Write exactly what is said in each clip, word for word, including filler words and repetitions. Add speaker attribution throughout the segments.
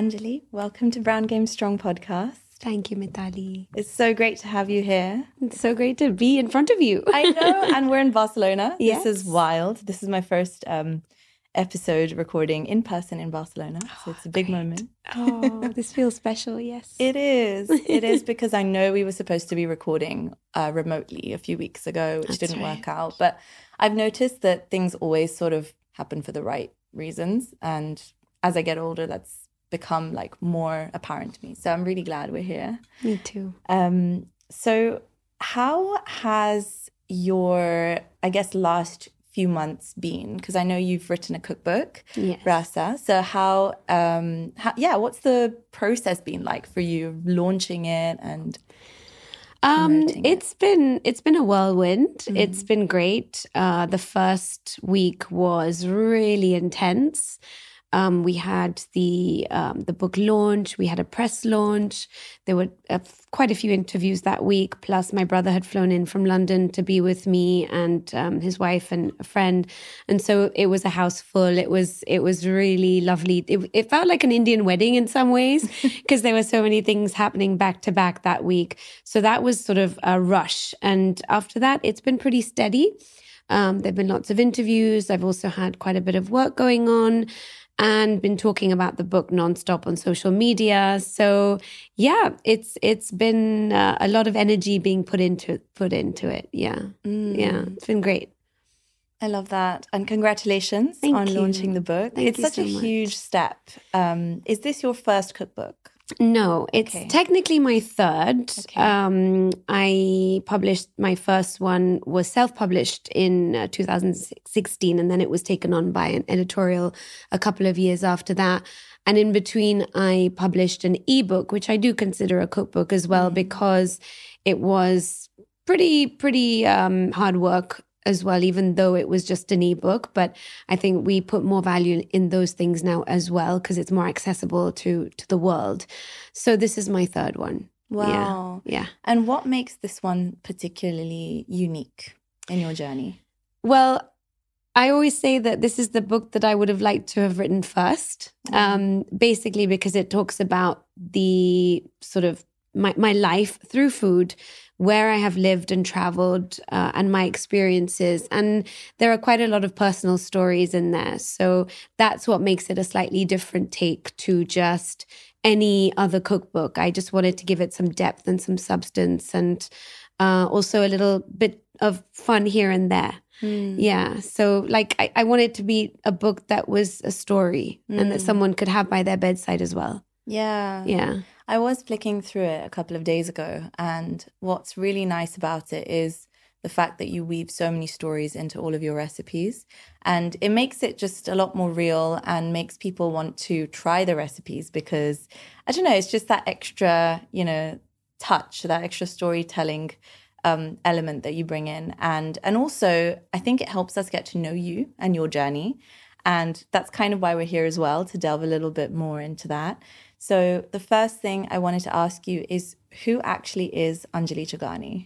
Speaker 1: Anjali, welcome to Brand Game Strong podcast.
Speaker 2: Thank you, Mithali.
Speaker 1: It's so great to have you here.
Speaker 2: It's so great to be in front of you.
Speaker 1: I know, and we're in Barcelona.
Speaker 2: Yes.
Speaker 1: This is wild. This is my first um, episode recording in person in Barcelona, so it's a big
Speaker 2: great.
Speaker 1: moment.
Speaker 2: Oh, this feels special, yes.
Speaker 1: It is. It is because I know we were supposed to be recording uh, remotely a few weeks ago, which
Speaker 2: That's
Speaker 1: didn't
Speaker 2: right.
Speaker 1: work out. But I've noticed that things always sort of happen for the right reasons. And as I get older, that's become like more apparent to me. So I'm really glad we're here.
Speaker 2: Me too.
Speaker 1: Um, so how has your, I guess, last few months been? Because I know you've written a cookbook,
Speaker 2: Yes.
Speaker 1: Rasa. So how, um, how, yeah, what's the process been like for you launching it and
Speaker 2: Um,
Speaker 1: promoting it?
Speaker 2: it's been it's been a whirlwind.
Speaker 1: Mm.
Speaker 2: It's been great. Uh, the first week was really intense. Um, we had the um, the book launch. We had a press launch. There were uh, quite a few interviews that week. Plus, my brother had flown in from London to be with me and um, his wife and a friend, and so it was a house full. It was it was really lovely. It, it felt like an Indian wedding in some ways because there were so many things happening back to back that week. So that was sort of a rush, and after that, it's been pretty steady. Um, there've been lots of interviews. I've also had quite a bit of work going on, and been talking about the book nonstop on social media. So yeah, it's it's been uh, a lot of energy being put into put into it. Yeah,
Speaker 1: Mm.
Speaker 2: yeah, it's been great.
Speaker 1: I love that. And congratulations
Speaker 2: Thank
Speaker 1: on
Speaker 2: you.
Speaker 1: launching the book.
Speaker 2: Thank
Speaker 1: it's
Speaker 2: you
Speaker 1: such
Speaker 2: so
Speaker 1: a
Speaker 2: much.
Speaker 1: huge step. Um, is this your first cookbook?
Speaker 2: No, it's
Speaker 1: Okay.
Speaker 2: technically my third.
Speaker 1: Okay.
Speaker 2: Um, I published my first one was self-published in uh, two thousand sixteen, and then it was taken on by an editorial a couple of years after that. And in between, I published an ebook, which I do consider a cookbook as well,
Speaker 1: Mm.
Speaker 2: because it was pretty pretty um, hard work as well, even though it was just an ebook. But I think we put more value in those things now as well because it's more accessible to to the world. So this is my third one.
Speaker 1: Wow.
Speaker 2: Yeah.
Speaker 1: And what makes this one particularly unique in your journey?
Speaker 2: Well, I always say that this is the book that I would have liked to have written first, um, basically because it talks about the sort of my, my life through food, where I have lived and traveled, uh, and my experiences. And there are quite a lot of personal stories in there. So that's what makes it a slightly different take to just any other cookbook. I just wanted to give it some depth and some substance, and uh, also a little bit of fun here and there.
Speaker 1: Mm.
Speaker 2: Yeah. So like I, I wanted to be a book that was a story and that
Speaker 1: Mm.
Speaker 2: someone could have by their bedside as well.
Speaker 1: Yeah.
Speaker 2: Yeah.
Speaker 1: I was flicking through it a couple of days ago, and what's really nice about it is the fact that you weave so many stories into all of your recipes, and it makes it just a lot more real and makes people want to try the recipes because, I don't know, it's just that extra, you know, touch, that extra storytelling um, element that you bring in. And, and also, I think it helps us get to know you and your journey. And that's kind of why we're here as well, to delve a little bit more into that. So the first thing I wanted to ask you is, who actually is Anjali Chugani?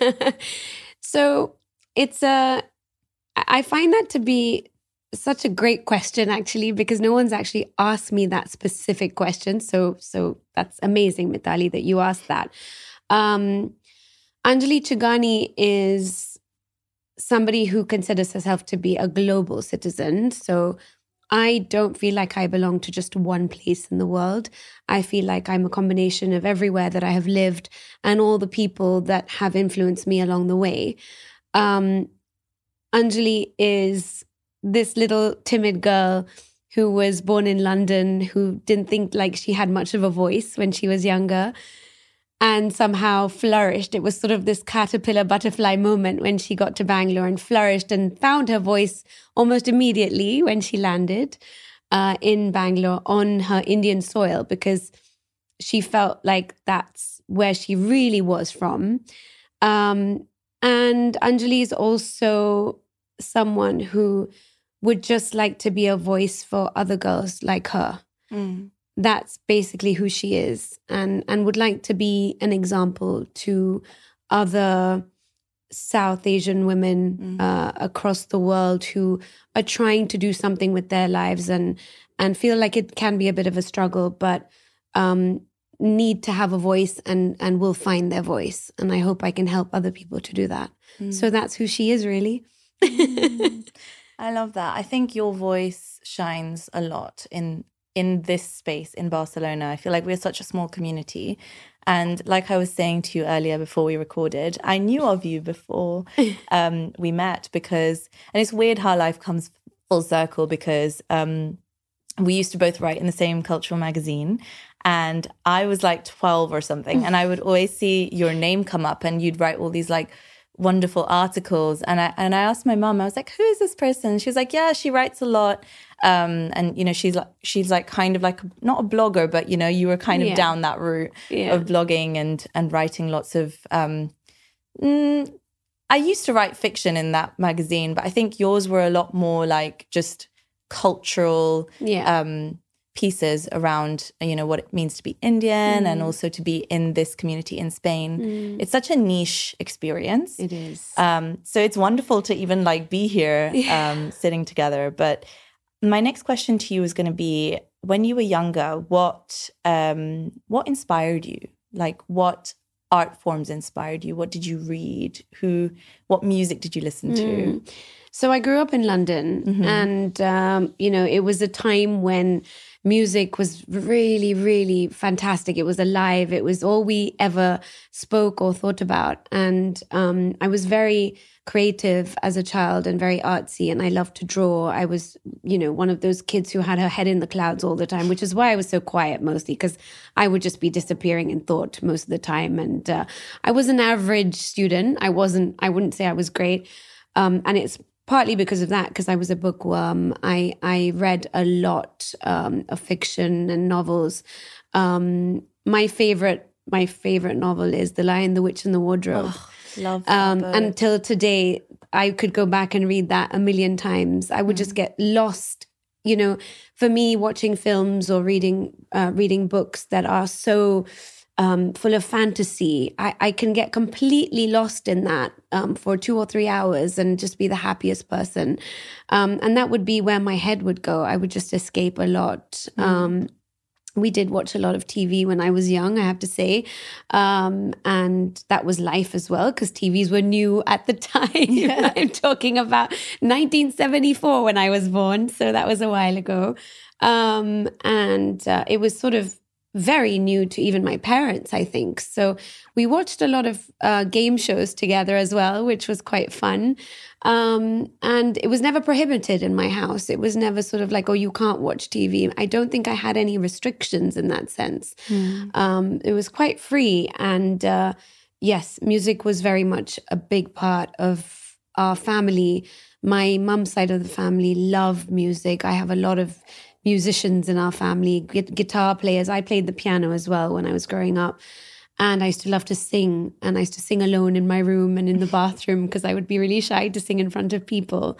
Speaker 2: So it's a, I find that to be such a great question, actually, because no one's actually asked me that specific question. So, so that's amazing, Mithali, that you asked that. Um, Anjali Chugani is somebody who considers herself to be a global citizen. So I don't feel like I belong to just one place in the world. I feel like I'm a combination of everywhere that I have lived and all the people that have influenced me along the way. Um, Anjali is this little timid girl who was born in London, who didn't think like she had much of a voice when she was younger, and somehow flourished. It was sort of this caterpillar butterfly moment when she got to Bangalore and flourished and found her voice almost immediately when she landed uh, in Bangalore on her Indian soil, because she felt like that's where she really was from. Um, and Anjali is also someone who would just like to be a voice for other girls like her.
Speaker 1: Mm.
Speaker 2: That's basically who she is, and and would like to be an example to other South Asian women
Speaker 1: Mm.
Speaker 2: uh, across the world who are trying to do something with their lives and and feel like it can be a bit of a struggle, but um, need to have a voice and and will find their voice. And I hope I can help other people to do that. Mm. So that's who she is, really.
Speaker 1: mm. I love that. I think your voice shines a lot in in this space in Barcelona. I feel like we're such a small community. And like I was saying to you earlier before we recorded, I knew of you before um, we met because, and it's weird how life comes full circle because um, we used to both write in the same cultural magazine. And I was like twelve or something. And I would always see your name come up and you'd write all these like wonderful articles. And I and I asked my mum, I was like, who is this person? She was like, yeah, she writes a lot. Um, and, you know, she's like, she's like kind of like, not a blogger, but, you know, you were kind of yeah. down that route yeah. of blogging and, and writing lots of, um, mm, I used to write fiction in that magazine, but I think yours were a lot more like just cultural yeah. um, pieces around, you know, what it means to be Indian mm. and also to be in this community in Spain. Mm. It's such a niche experience.
Speaker 2: It is.
Speaker 1: Um, so it's wonderful to even like be here yeah. um, sitting together. But my next question to you is going to be, when you were younger, what um, what inspired you? Like what art forms inspired you? What did you read? Who? What music did you listen to?
Speaker 2: Mm. So I grew up in London mm-hmm. and, um, you know, it was a time when music was really, really fantastic. It was alive. It was all we ever spoke or thought about. And um, I was very creative as a child and very artsy, and I loved to draw. I was, you know, one of those kids who had her head in the clouds all the time, which is why I was so quiet mostly, because I would just be disappearing in thought most of the time. And uh, I was an average student. I wasn't, I wouldn't say I was great. Um, and it's partly because of that, because I was a bookworm. I, I read a lot um, of fiction and novels. Um, my favorite, my favorite novel is The Lion, the Witch and the Wardrobe.
Speaker 1: Oh. Love that
Speaker 2: um, until today, I could go back and read that a million times. I would mm. just get lost. You know, for me, watching films or reading uh, reading books that are so um, full of fantasy, I, I can get completely lost in that um, for two or three hours and just be the happiest person. Um, and that would be where my head would go. I would just escape a lot. Mm. Um, We did watch a lot of T V when I was young, I have to say. Um, and that was life as well, because T Vs were new at the time. Yeah. I'm talking about nineteen seventy-four when I was born. So that was a while ago. Um, and uh, it was sort of very new to even my parents, I think. So we watched a lot of uh, game shows together as well, which was quite fun. Um, and it was never prohibited in my house. It was never sort of like, oh, you can't watch T V. I don't think I had any restrictions in that sense. Mm. Um, it was quite free. And uh, yes, music was very much a big part of our family. My mum's side of the family loved music. I have a lot of musicians in our family, gu- guitar players. I played the piano as well when I was growing up. And I used to love to sing. And I used to sing alone in my room and in the bathroom because I would be really shy to sing in front of people.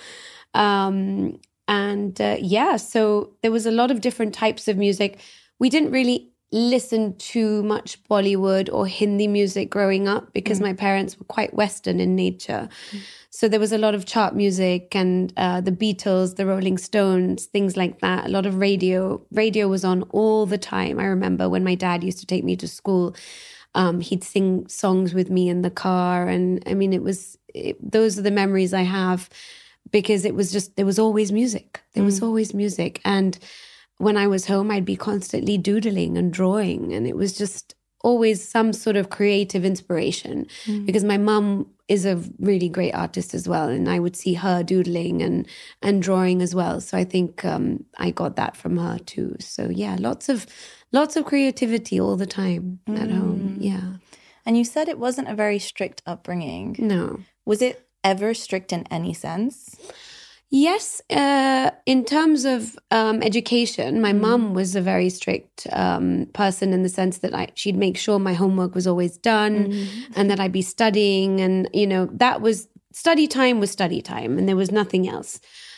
Speaker 2: Um, and uh, yeah, so there was a lot of different types of music. We didn't really listen to much Bollywood or Hindi music growing up because mm. my parents were quite Western in nature. Mm. So there was a lot of chart music and uh, the Beatles, the Rolling Stones, things like that. A lot of radio. Radio was on all the time. I remember when my dad used to take me to school, um, he'd sing songs with me in the car. And I mean, it was, it, those are the memories I have because it was just, there was always music. There mm. was always music. And when I was home, I'd be constantly doodling and drawing. And it was just always some sort of creative inspiration mm. because my mum is a really great artist as well. And I would see her doodling and and drawing as well. So I think um, I got that from her too. So yeah, lots of lots of creativity all the time mm. at home. Yeah.
Speaker 1: And you said it wasn't a very strict upbringing.
Speaker 2: No.
Speaker 1: Was it ever strict in any sense?
Speaker 2: Yes, uh, in terms of um, education, my mm. mum was a very strict um, person in the sense that I, she'd make sure my homework was always done mm. and that I'd be studying. And, you know, that was, study time was study time and there was nothing else.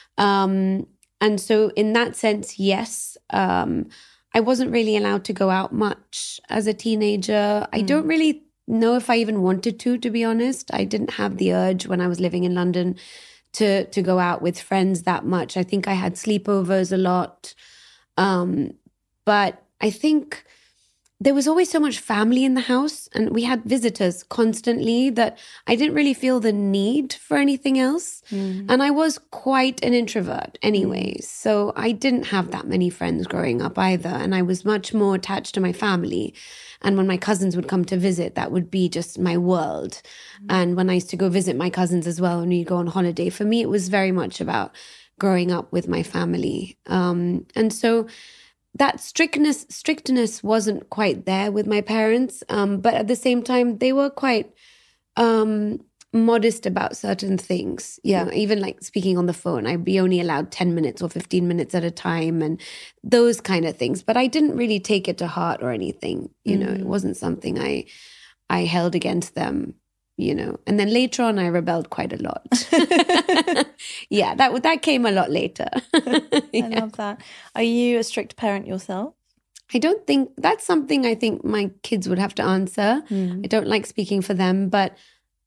Speaker 2: Um, and so in that sense, yes, um, I wasn't really allowed to go out much as a teenager. Mm. I don't really know if I even wanted to, to be honest. I didn't have the urge when I was living in London to to go out with friends that much. I think I had sleepovers a lot. Um, but I think there was always so much family in the house and we had visitors constantly that I didn't really feel the need for anything else. Mm. And I was quite an introvert anyway. Mm. So I didn't have that many friends growing up either. And I was much more attached to my family. And when my cousins would come to visit, that would be just my world. Mm. And when I used to go visit my cousins as well, when we go on holiday, for me, it was very much about growing up with my family. Um, and so that strictness strictness wasn't quite there with my parents, um, but at the same time, they were quite um, modest about certain things. You yeah. know, even like speaking on the phone, I'd be only allowed ten minutes or fifteen minutes at a time and those kind of things. But I didn't really take it to heart or anything. You mm. know, it wasn't something I I held against them. You know, and then later on, I rebelled quite a lot. yeah, that that came a lot later. yeah.
Speaker 1: I love that. Are you a strict parent yourself?
Speaker 2: I don't think that's something I think my kids would have to answer. Mm. I don't like speaking for them, but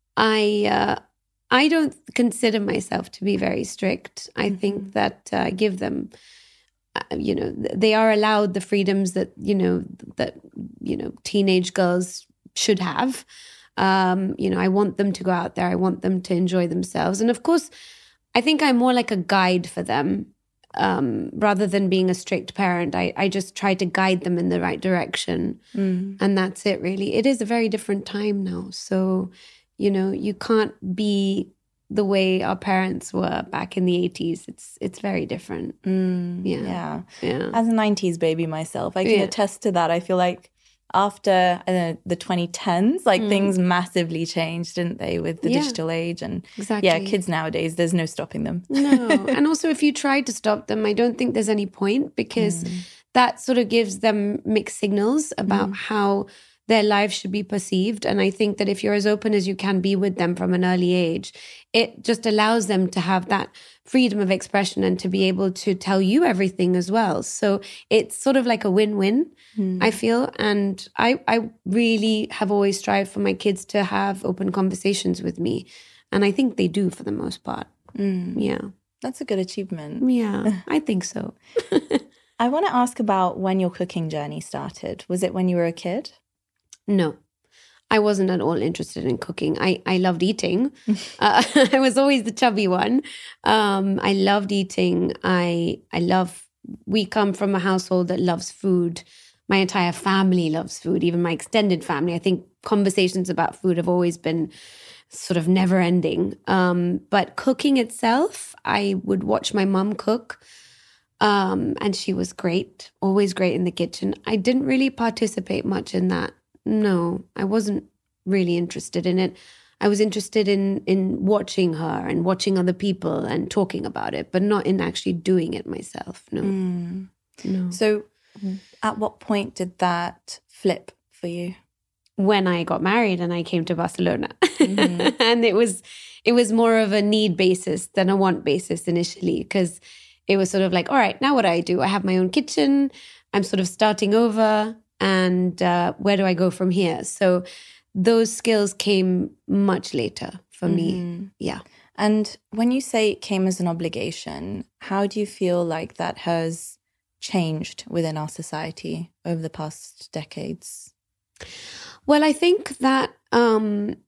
Speaker 2: I uh, I don't consider myself to be very strict. I mm-hmm. think that I uh, give them, uh, you know, they are allowed the freedoms that you know that you know teenage girls should have. Um, you know, I want them to go out there. I want them to enjoy themselves. And of course, I think I'm more like a guide for them um, rather than being a strict parent. I, I just try to guide them in the right direction. Mm. And that's it, really. It is a very different time now. So, you know, you can't be the way our parents were back in the eighties. It's it's very different.
Speaker 1: Mm, yeah. yeah. Yeah. As a nineties baby myself, I can yeah. attest to that. I feel like after I don't know, the twenty tens, like mm. things massively changed, didn't they, with the yeah. digital age? And exactly. yeah, kids nowadays, there's no stopping them.
Speaker 2: No. And also if you try to stop them, I don't think there's any point because mm. that sort of gives them mixed signals about mm. how their lives should be perceived. And I think that if you're as open as you can be with them from an early age, it just allows them to have that freedom of expression and to be able to tell you everything as well. So it's sort of like a win-win, mm. I feel. And I, I really have always strived for my kids to have open conversations with me. And I think they do for the most part. Mm. Yeah.
Speaker 1: That's a good achievement.
Speaker 2: Yeah, I think so.
Speaker 1: I want to ask about when your cooking journey started. Was it when you were a kid?
Speaker 2: No, I wasn't at all interested in cooking. I, I loved eating. uh, I was always the chubby one. Um, I loved eating. I I love, we come from a household that loves food. My entire family loves food, even my extended family. I think conversations about food have always been sort of never ending. Um, but cooking itself, I would watch my mum cook. Um, and she was great, always great in the kitchen. I didn't really participate much in that. No, I wasn't really interested in it. I was interested in in watching her and watching other people and talking about it, but not in actually doing it myself. No. Mm. No.
Speaker 1: So at what point did that flip for you?
Speaker 2: When I got married and I came to Barcelona. Mm-hmm. And it was it was more of a need basis than a want basis initially, because it was sort of like, all right, now what do I do? I have my own kitchen. I'm sort of starting over. And uh, where do I go from here? So those skills came much later for mm-hmm. me. Yeah.
Speaker 1: And when you say it came as an obligation, how do you feel like that has changed within our society over the past decades?
Speaker 2: Well, I think that um,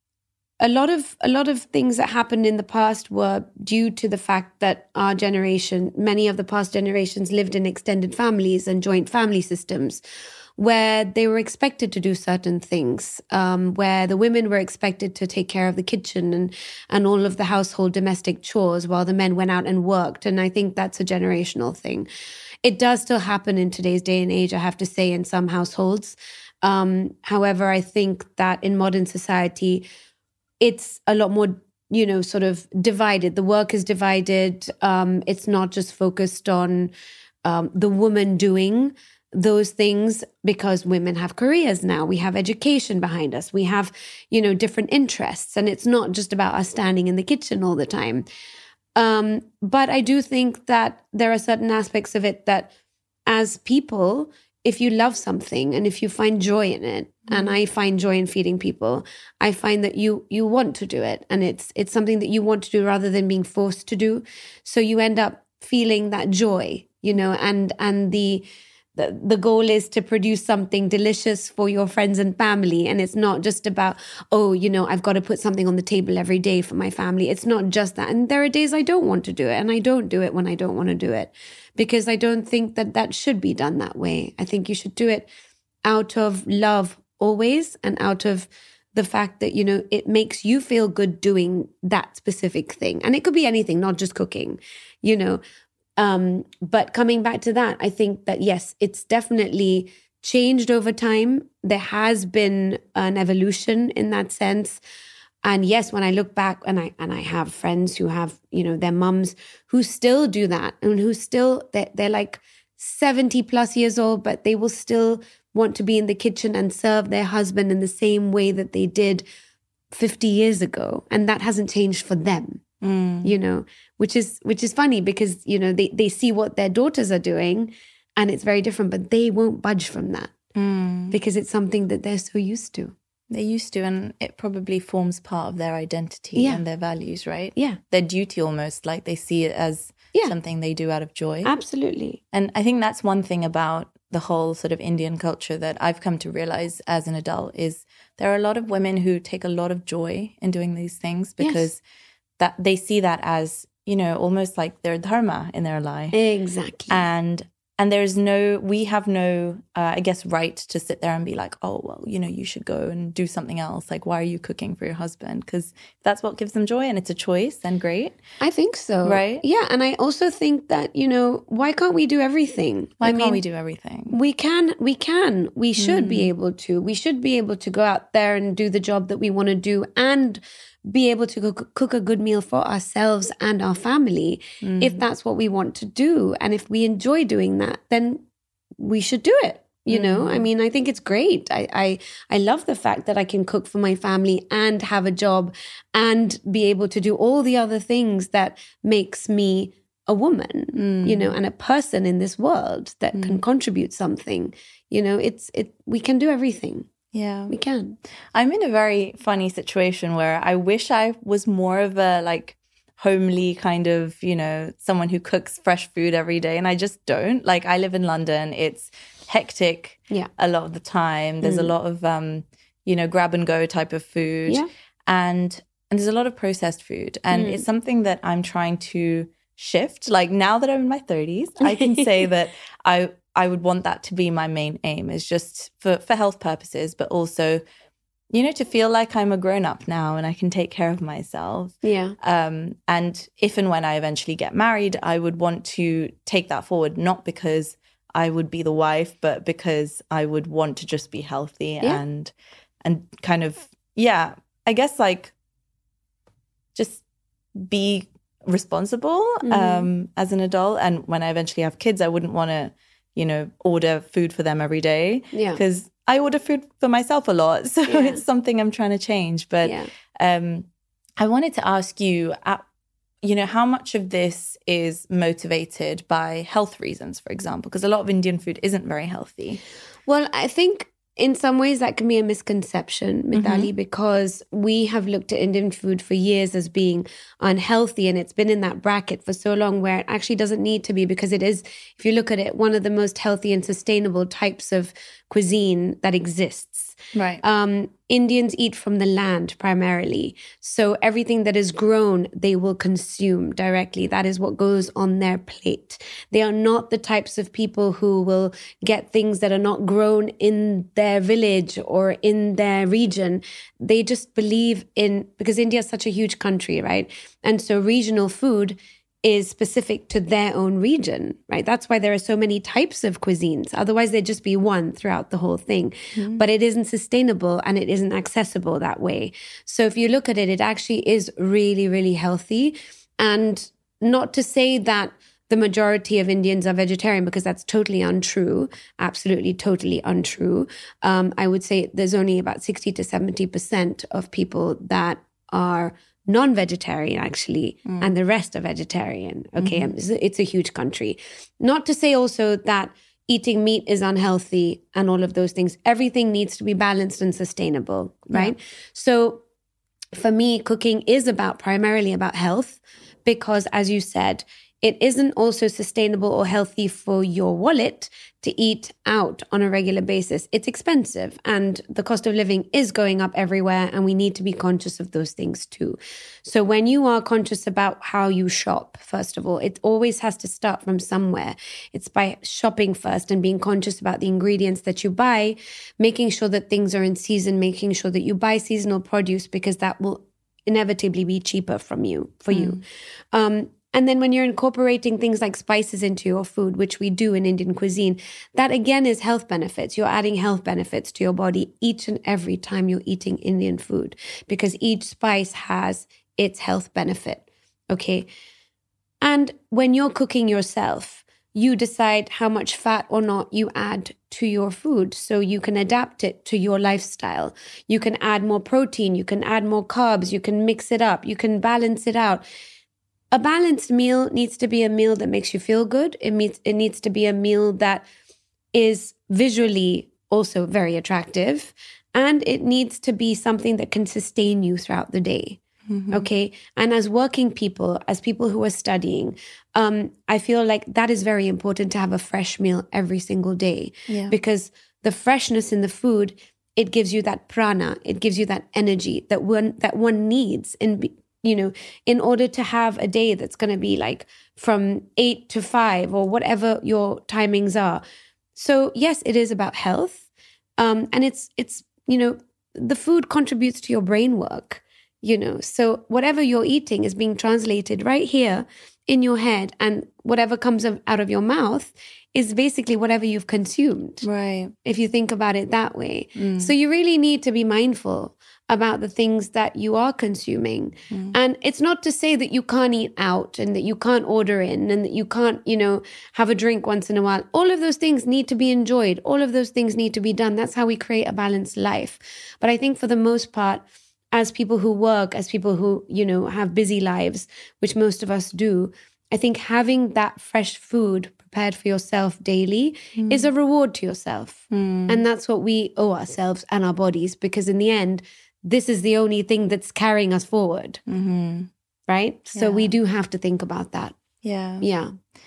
Speaker 2: a lot of a lot of things that happened in the past were due to the fact that our generation, many of the past generations, lived in extended families and joint family systems, where they were expected to do certain things, um, where the women were expected to take care of the kitchen and, and all of the household domestic chores while the men went out and worked. And I think that's a generational thing. It does still happen in today's day and age, I have to say, in some households. Um, however, I think that in modern society, it's a lot more, you know, sort of divided. The work is divided. Um, it's not just focused on um, the woman doing those things, because women have careers now. We have education behind us. We have, you know, different interests. And it's not just about us standing in the kitchen all the time. Um, but I do think that there are certain aspects of it that as people, if you love something and if you find joy in it, mm-hmm. and I find joy in feeding people, I find that you you want to do it. And it's it's something that you want to do rather than being forced to do. So you end up feeling that joy you know, and and the the, the goal is to produce something delicious for your friends and family. And it's not just about, oh, you know, I've got to put something on the table every day for my family. It's not just that. And there are days I don't want to do it, and I don't do it when I don't want to do it, because I don't think that that should be done that way. I think you should do it out of love always, and out of the fact that, you know, it makes you feel good doing that specific thing. And it could be anything, not just cooking, you know. Um, but coming back to that, I think that, yes, it's definitely changed over time. There has been an evolution in that sense. And yes, when I look back, and I and I have friends who have, you know, their mums who still do that, and who still, they're, they're like seventy plus years old, but they will still want to be in the kitchen and serve their husband in the same way that they did fifty years ago. And that hasn't changed for them. Mm. You know, which is which is funny, because, you know, they, they see what their daughters are doing and it's very different, but they won't budge from that mm. because it's something that they're so used to.
Speaker 1: They're used to, and it probably forms part of their identity yeah. and their values, right?
Speaker 2: Yeah.
Speaker 1: Their duty almost, like they see it as yeah. something they do out of joy.
Speaker 2: Absolutely.
Speaker 1: And I think that's one thing about the whole sort of Indian culture that I've come to realize as an adult, is there are a lot of women who take a lot of joy in doing these things, because yes. that they see that as, you know, almost like their dharma in their life.
Speaker 2: Exactly.
Speaker 1: And and there's no, we have no, uh, I guess, right to sit there and be like, oh, well, you know, you should go and do something else. Like, why are you cooking for your husband? Because that's what gives them joy and it's a choice, then great.
Speaker 2: I think so.
Speaker 1: Right?
Speaker 2: Yeah. And I also think that, you know, why can't we do everything?
Speaker 1: Why
Speaker 2: I
Speaker 1: can't
Speaker 2: mean,
Speaker 1: we do everything?
Speaker 2: We can. We can. We should mm. be able to. We should be able to go out there and do the job that we want to do, and be able to cook, cook a good meal for ourselves and our family mm. if that's what we want to do. And if we enjoy doing that, then we should do it. You mm. know, I mean, I think it's great. I, I I love the fact that I can cook for my family and have a job and be able to do all the other things that makes me a woman, mm. you know, and a person in this world that mm. can contribute something. You know, it's it. We can do everything.
Speaker 1: Yeah,
Speaker 2: we can.
Speaker 1: I'm in a very funny situation where I wish I was more of a like homely kind of, you know, someone who cooks fresh food every day. And I just don't. Like, I live in London. It's hectic
Speaker 2: yeah.
Speaker 1: a lot of the time. There's mm. a lot of, um, you know, grab and go type of food.
Speaker 2: Yeah.
Speaker 1: And, and there's a lot of processed food. And mm. it's something that I'm trying to shift. Like, now that I'm in my thirties, I can say that I... I would want that to be my main aim, is just for, for health purposes, but also, you know, to feel like I'm a grown-up now and I can take care of myself.
Speaker 2: Yeah.
Speaker 1: Um, and if and when I eventually get married, I would want to take that forward, not because I would be the wife, but because I would want to just be healthy yeah. and and kind of, yeah, I guess like just be responsible mm-hmm. um, as an adult. And when I eventually have kids, I wouldn't want to, you know, order food for them every day.
Speaker 2: Yeah.
Speaker 1: Because I order food for myself a lot. So
Speaker 2: yeah.
Speaker 1: it's something I'm trying to change. But
Speaker 2: yeah.
Speaker 1: um, I wanted to ask you, uh, you know, how much of this is motivated by health reasons, for example? Because a lot of Indian food isn't very healthy.
Speaker 2: Well, I think in some ways that can be a misconception, Mithali, mm-hmm. because we have looked at Indian food for years as being unhealthy, and it's been in that bracket for so long where it actually doesn't need to be, because it is, if you look at it, one of the most healthy and sustainable types of cuisine that exists.
Speaker 1: Right.
Speaker 2: Um, Indians eat from the land primarily. So everything that is grown, they will consume directly. That is what goes on their plate. They are not the types of people who will get things that are not grown in their village or in their region. They just believe in, because India is such a huge country, right? And so regional food is specific to their own region, right? That's why there are so many types of cuisines. Otherwise, there'd just be one throughout the whole thing. Mm. But it isn't sustainable and it isn't accessible that way. So if you look at it, it actually is really, really healthy. And not to say that the majority of Indians are vegetarian, because that's totally untrue. Absolutely, totally untrue. Um, I would say there's only about sixty to seventy percent of people that are non-vegetarian actually, mm. and the rest are vegetarian. Okay, mm-hmm. it's, it's a huge country. Not to say also that eating meat is unhealthy and all of those things. Everything needs to be balanced and sustainable, right? Yeah. So for me, cooking is about primarily about health, because as you said, it isn't also sustainable or healthy for your wallet to eat out on a regular basis. It's expensive and the cost of living is going up everywhere, and we need to be conscious of those things too. So when you are conscious about how you shop, first of all, it always has to start from somewhere. It's by shopping first and being conscious about the ingredients that you buy, making sure that things are in season, making sure that you buy seasonal produce, because that will inevitably be cheaper from you, for mm. you. Um, And then when you're incorporating things like spices into your food, which we do in Indian cuisine, that again is health benefits. You're adding health benefits to your body each and every time you're eating Indian food, because each spice has its health benefit. Okay. And when you're cooking yourself, you decide how much fat or not you add to your food. So you can adapt it to your lifestyle. You can add more protein. You can add more carbs. You can mix it up. You can balance it out. A balanced meal needs to be a meal that makes you feel good. It means it needs to be a meal that is visually also very attractive. And it needs to be something that can sustain you throughout the day. Mm-hmm. Okay. And as working people, as people who are studying, um, I feel like that is very important to have a fresh meal every single day. Yeah. Because the freshness in the food, it gives you that prana, it gives you that energy that one that one needs in you know, in order to have a day that's going to be like from eight to five or whatever your timings are. So yes, it is about health. Um, and it's, it's, you know, the food contributes to your brain work, you know, so whatever you're eating is being translated right here in your head, and whatever comes out of your mouth is basically whatever you've consumed.
Speaker 1: Right.
Speaker 2: If you think about it that way. Mm. So you really need to be mindful about the things that you are consuming. Mm. And it's not to say that you can't eat out and that you can't order in and that you can't, you know, have a drink once in a while. All of those things need to be enjoyed. All of those things need to be done. That's how we create a balanced life. But I think for the most part, as people who work, as people who, you know, have busy lives, which most of us do, I think having that fresh food prepared for yourself daily mm. is a reward to yourself. Mm. And that's what we owe ourselves and our bodies, because in the end, this is the only thing that's carrying us forward. Mm-hmm. Right? So yeah. we do have to think about that.
Speaker 1: Yeah.
Speaker 2: Yeah.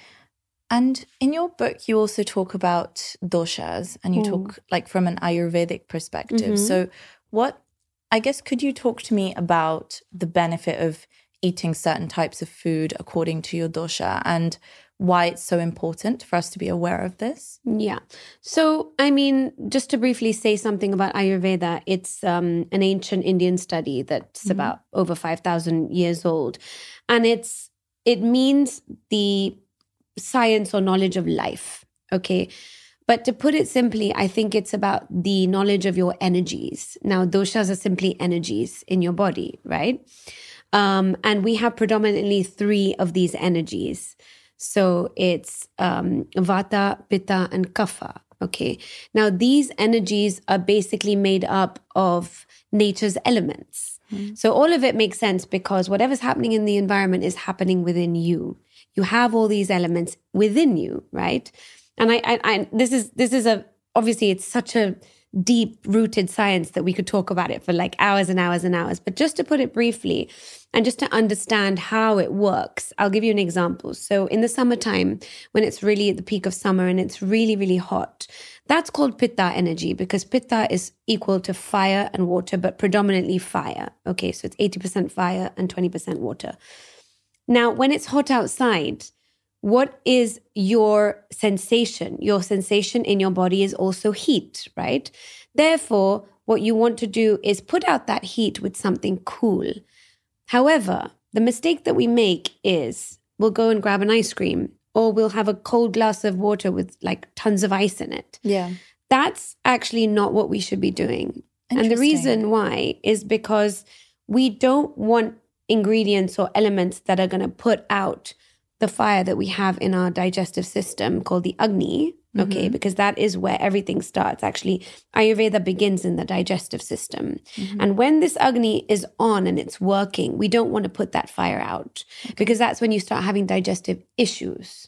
Speaker 1: And in your book, you also talk about doshas, and you mm. talk like from an Ayurvedic perspective. Mm-hmm. So what, I guess, could you talk to me about the benefit of eating certain types of food according to your dosha, and why it's so important for us to be aware of this?
Speaker 2: Yeah. So, I mean, just to briefly say something about Ayurveda, it's um, an ancient Indian study that's mm-hmm. about over five thousand years old. And it's it means the science or knowledge of life, okay? But to put it simply, I think it's about the knowledge of your energies. Now, doshas are simply energies in your body, right? Um, and we have predominantly three of these energies. So it's um, Vata, Pitta, and Kapha. Okay. Now, these energies are basically made up of nature's elements. Mm. So all of it makes sense because whatever's happening in the environment is happening within you. You have all these elements within you, right? And I, I, I this is this is a obviously it's such a deep-rooted science that we could talk about it for like hours and hours and hours. But just to put it briefly, and just to understand how it works, I'll give you an example. So in the summertime, when it's really at the peak of summer and it's really, really hot, that's called Pitta energy, because Pitta is equal to fire and water, but predominantly fire. Okay, so it's eighty percent fire and twenty percent water. Now, when it's hot outside, what is your sensation? Your sensation in your body is also heat, right? Therefore, what you want to do is put out that heat with something cool. However, the mistake that we make is we'll go and grab an ice cream, or we'll have a cold glass of water with like tons of ice in it.
Speaker 1: Yeah.
Speaker 2: That's actually not what we should be doing. And the reason why is because we don't want ingredients or elements that are going to put out the fire that we have in our digestive system called the Agni, okay, mm-hmm. because that is where everything starts. Actually, Ayurveda begins in the digestive system. Mm-hmm. And when this Agni is on and it's working, we don't want to put that fire out okay. because that's when you start having digestive issues.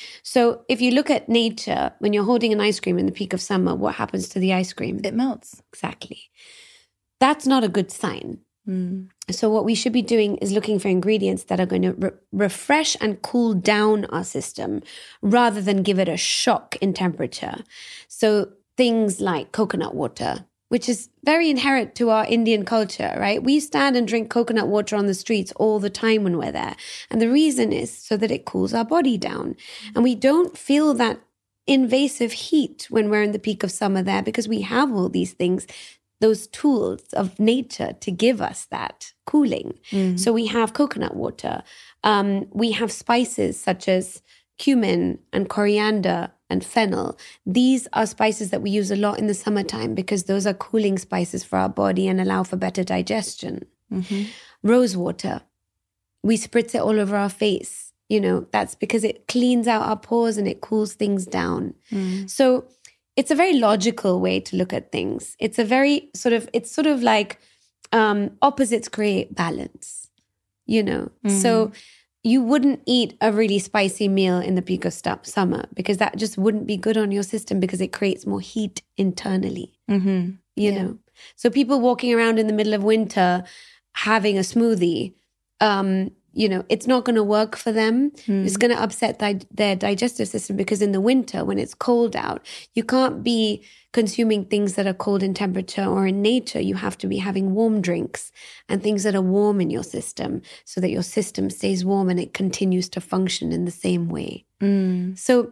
Speaker 2: So if you look at nature, when you're holding an ice cream in the peak of summer, what happens to the ice cream?
Speaker 1: It melts.
Speaker 2: Exactly. That's not a good sign.
Speaker 1: Mm.
Speaker 2: So what we should be doing is looking for ingredients that are going to re- refresh and cool down our system rather than give it a shock in temperature. So things like coconut water, which is very inherent to our Indian culture, right? We stand and drink coconut water on the streets all the time when we're there. And the reason is so that it cools our body down. And we don't feel that invasive heat when we're in the peak of summer there because we have all these things, those tools of nature to give us that cooling. Mm. So we have coconut water. Um, we have spices such as cumin and coriander and fennel. These are spices that we use a lot in the summertime because those are cooling spices for our body and allow for better digestion. Mm-hmm. Rose water. We spritz it all over our face. You know, that's because it cleans out our pores and it cools things down. Mm. So it's a very logical way to look at things. It's a very sort of, it's sort of like um, opposites create balance, you know. Mm. So you wouldn't eat a really spicy meal in the peak of st- summer because that just wouldn't be good on your system because it creates more heat internally, mm-hmm. you yeah. know. So people walking around in the middle of winter having a smoothie, um, you know, it's not going to work for them. Mm. It's going to upset di- their digestive system because in the winter, when it's cold out, you can't be consuming things that are cold in temperature or in nature. You have to be having warm drinks and things that are warm in your system so that your system stays warm and it continues to function in the same way. Mm. So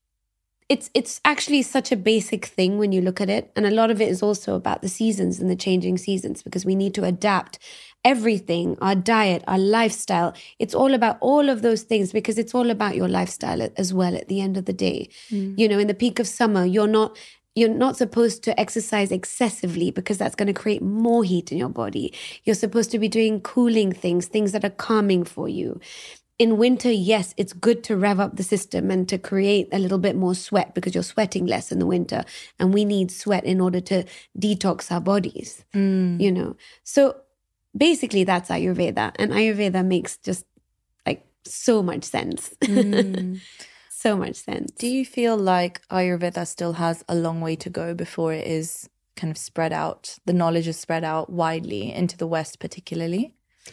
Speaker 2: it's it's actually such a basic thing when you look at it. And a lot of it is also about the seasons and the changing seasons because we need to adapt everything, our diet, our lifestyle. It's all about all of those things because it's all about your lifestyle as well at the end of the day. Mm. You know, in the peak of summer, you're not you're not supposed to exercise excessively because that's going to create more heat in your body. You're supposed to be doing cooling things, things that are calming for you. In winter, yes, it's good to rev up the system and to create a little bit more sweat because you're sweating less in the winter. And we need sweat in order to detox our bodies, mm. you know. So basically, that's Ayurveda. And Ayurveda makes just like so much sense. Mm. So much sense.
Speaker 1: Do you feel like Ayurveda still has a long way to go before it is kind of spread out, the knowledge is spread out widely into the West particularly?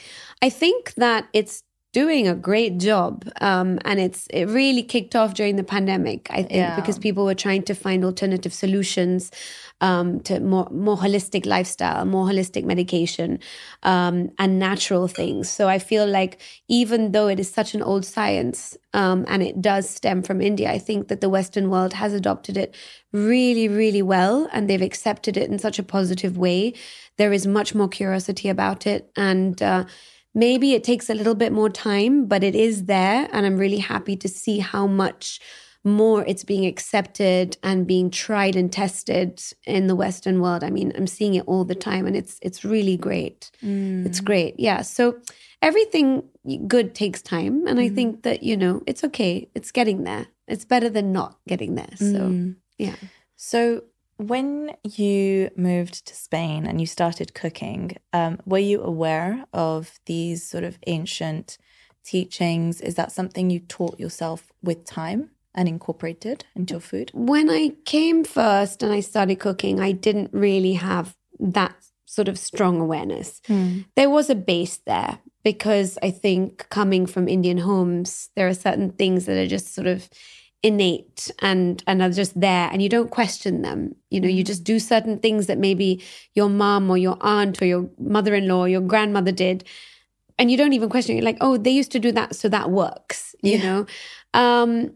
Speaker 2: I think that it's doing a great job. Um, and it's it really kicked off during the pandemic, I think, yeah. because people were trying to find alternative solutions um, to more, more holistic lifestyle, more holistic medication, um, and natural things. So I feel like even though it is such an old science um, and it does stem from India, I think that the Western world has adopted it really, really well and they've accepted it in such a positive way. There is much more curiosity about it and uh, maybe it takes a little bit more time, but it is there. And I'm really happy to see how much more it's being accepted and being tried and tested in the Western world. I mean, I'm seeing it all the time and it's it's really great. Mm. It's great. Yeah. So everything good takes time. And mm. I think that, you know, it's okay. It's getting there. It's better than not getting there. So, mm. yeah.
Speaker 1: So when you moved to Spain and you started cooking, um, were you aware of these sort of ancient teachings? Is that something you taught yourself with time and incorporated into your food?
Speaker 2: When I came first and I started cooking, I didn't really have that sort of strong awareness. Mm. There was a base there because I think coming from Indian homes, there are certain things that are just sort of innate and and are just there and you don't question them. You know, you just do certain things that maybe your mom or your aunt or your mother-in-law or your grandmother did and you don't even question it. You're like, oh, they used to do that, so that works, you yeah. know? Um,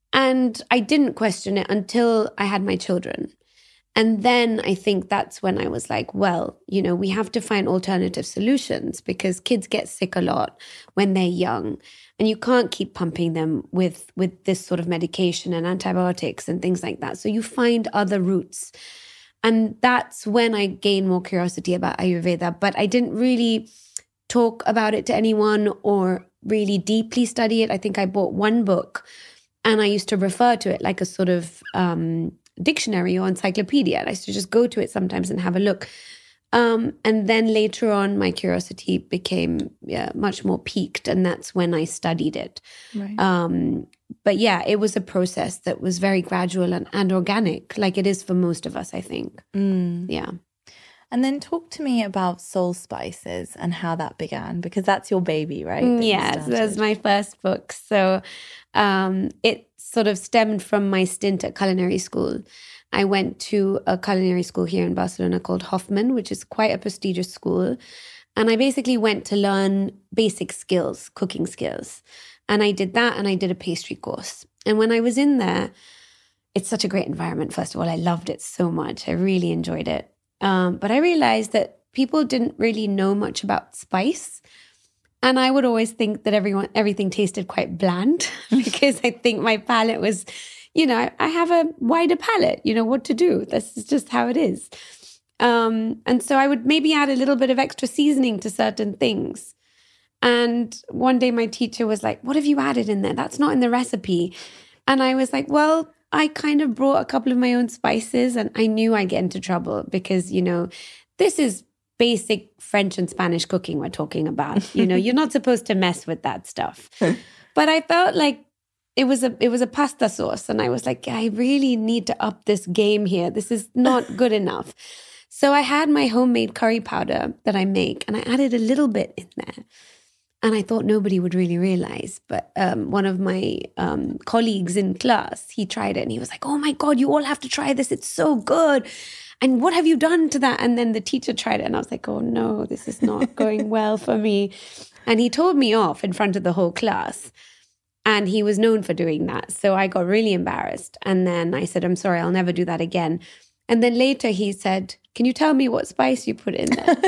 Speaker 2: and I didn't question it until I had my children. And then I think that's when I was like, well, you know, we have to find alternative solutions because kids get sick a lot when they're young and you can't keep pumping them with, with this sort of medication and antibiotics and things like that. So you find other routes. And that's when I gained more curiosity about Ayurveda. But I didn't really talk about it to anyone or really deeply study it. I think I bought one book and I used to refer to it like a sort of um, dictionary or encyclopedia. I used to just go to it sometimes and have a look. Um, and then later on, my curiosity became yeah, much more piqued, and that's when I studied it. Right. Um, but yeah, it was a process that was very gradual and, and organic, like it is for most of us, I think. Mm. Yeah.
Speaker 1: And then talk to me about Soul Spices and how that began, because that's your baby, right? That
Speaker 2: Yes, that was my first book. So um, it sort of stemmed from my stint at culinary school. I went to a culinary school here in Barcelona called Hoffman, which is quite a prestigious school. And I basically went to learn basic skills, cooking skills. And I did that, and I did a pastry course. And when I was in there, it's such a great environment, first of all. I loved it so much. I really enjoyed it. Um, but I realized that people didn't really know much about spice. And I would always think that everyone everything tasted quite bland because I think my palate was, you know, I have a wider palate, you know, what to do. This is just how it is. Um, and so I would maybe add a little bit of extra seasoning to certain things. And one day my teacher was like, what have you added in there? That's not in the recipe. And I was like, well, I kind of brought a couple of my own spices, and I knew I'd get into trouble because, you know, this is basic French and Spanish cooking we're talking about. You know, you're not supposed to mess with that stuff. But I felt like it was a it was a pasta sauce, and I was like, I really need to up this game here. This is not good enough. So I had my homemade curry powder that I make, and I added a little bit in there. And I thought nobody would really realize. But um, one of my um, colleagues in class, he tried it and he was like, oh my God, you all have to try this. It's so good. And what have you done to that? And then the teacher tried it and I was like, oh no, this is not going well for me. And he told me off in front of the whole class. And he was known for doing that. So I got really embarrassed. And then I said, I'm sorry, I'll never do that again. And then later he said, can you tell me what spice you put in there?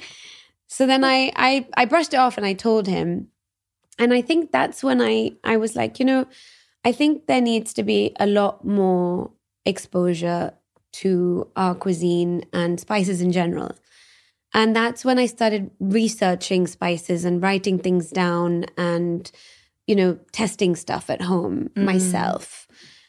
Speaker 2: So then I, I I brushed it off and I told him. And I think that's when I, I was like, you know, I think there needs to be a lot more exposure to our cuisine and spices in general. And that's when I started researching spices and writing things down and, you know, testing stuff at home mm. myself.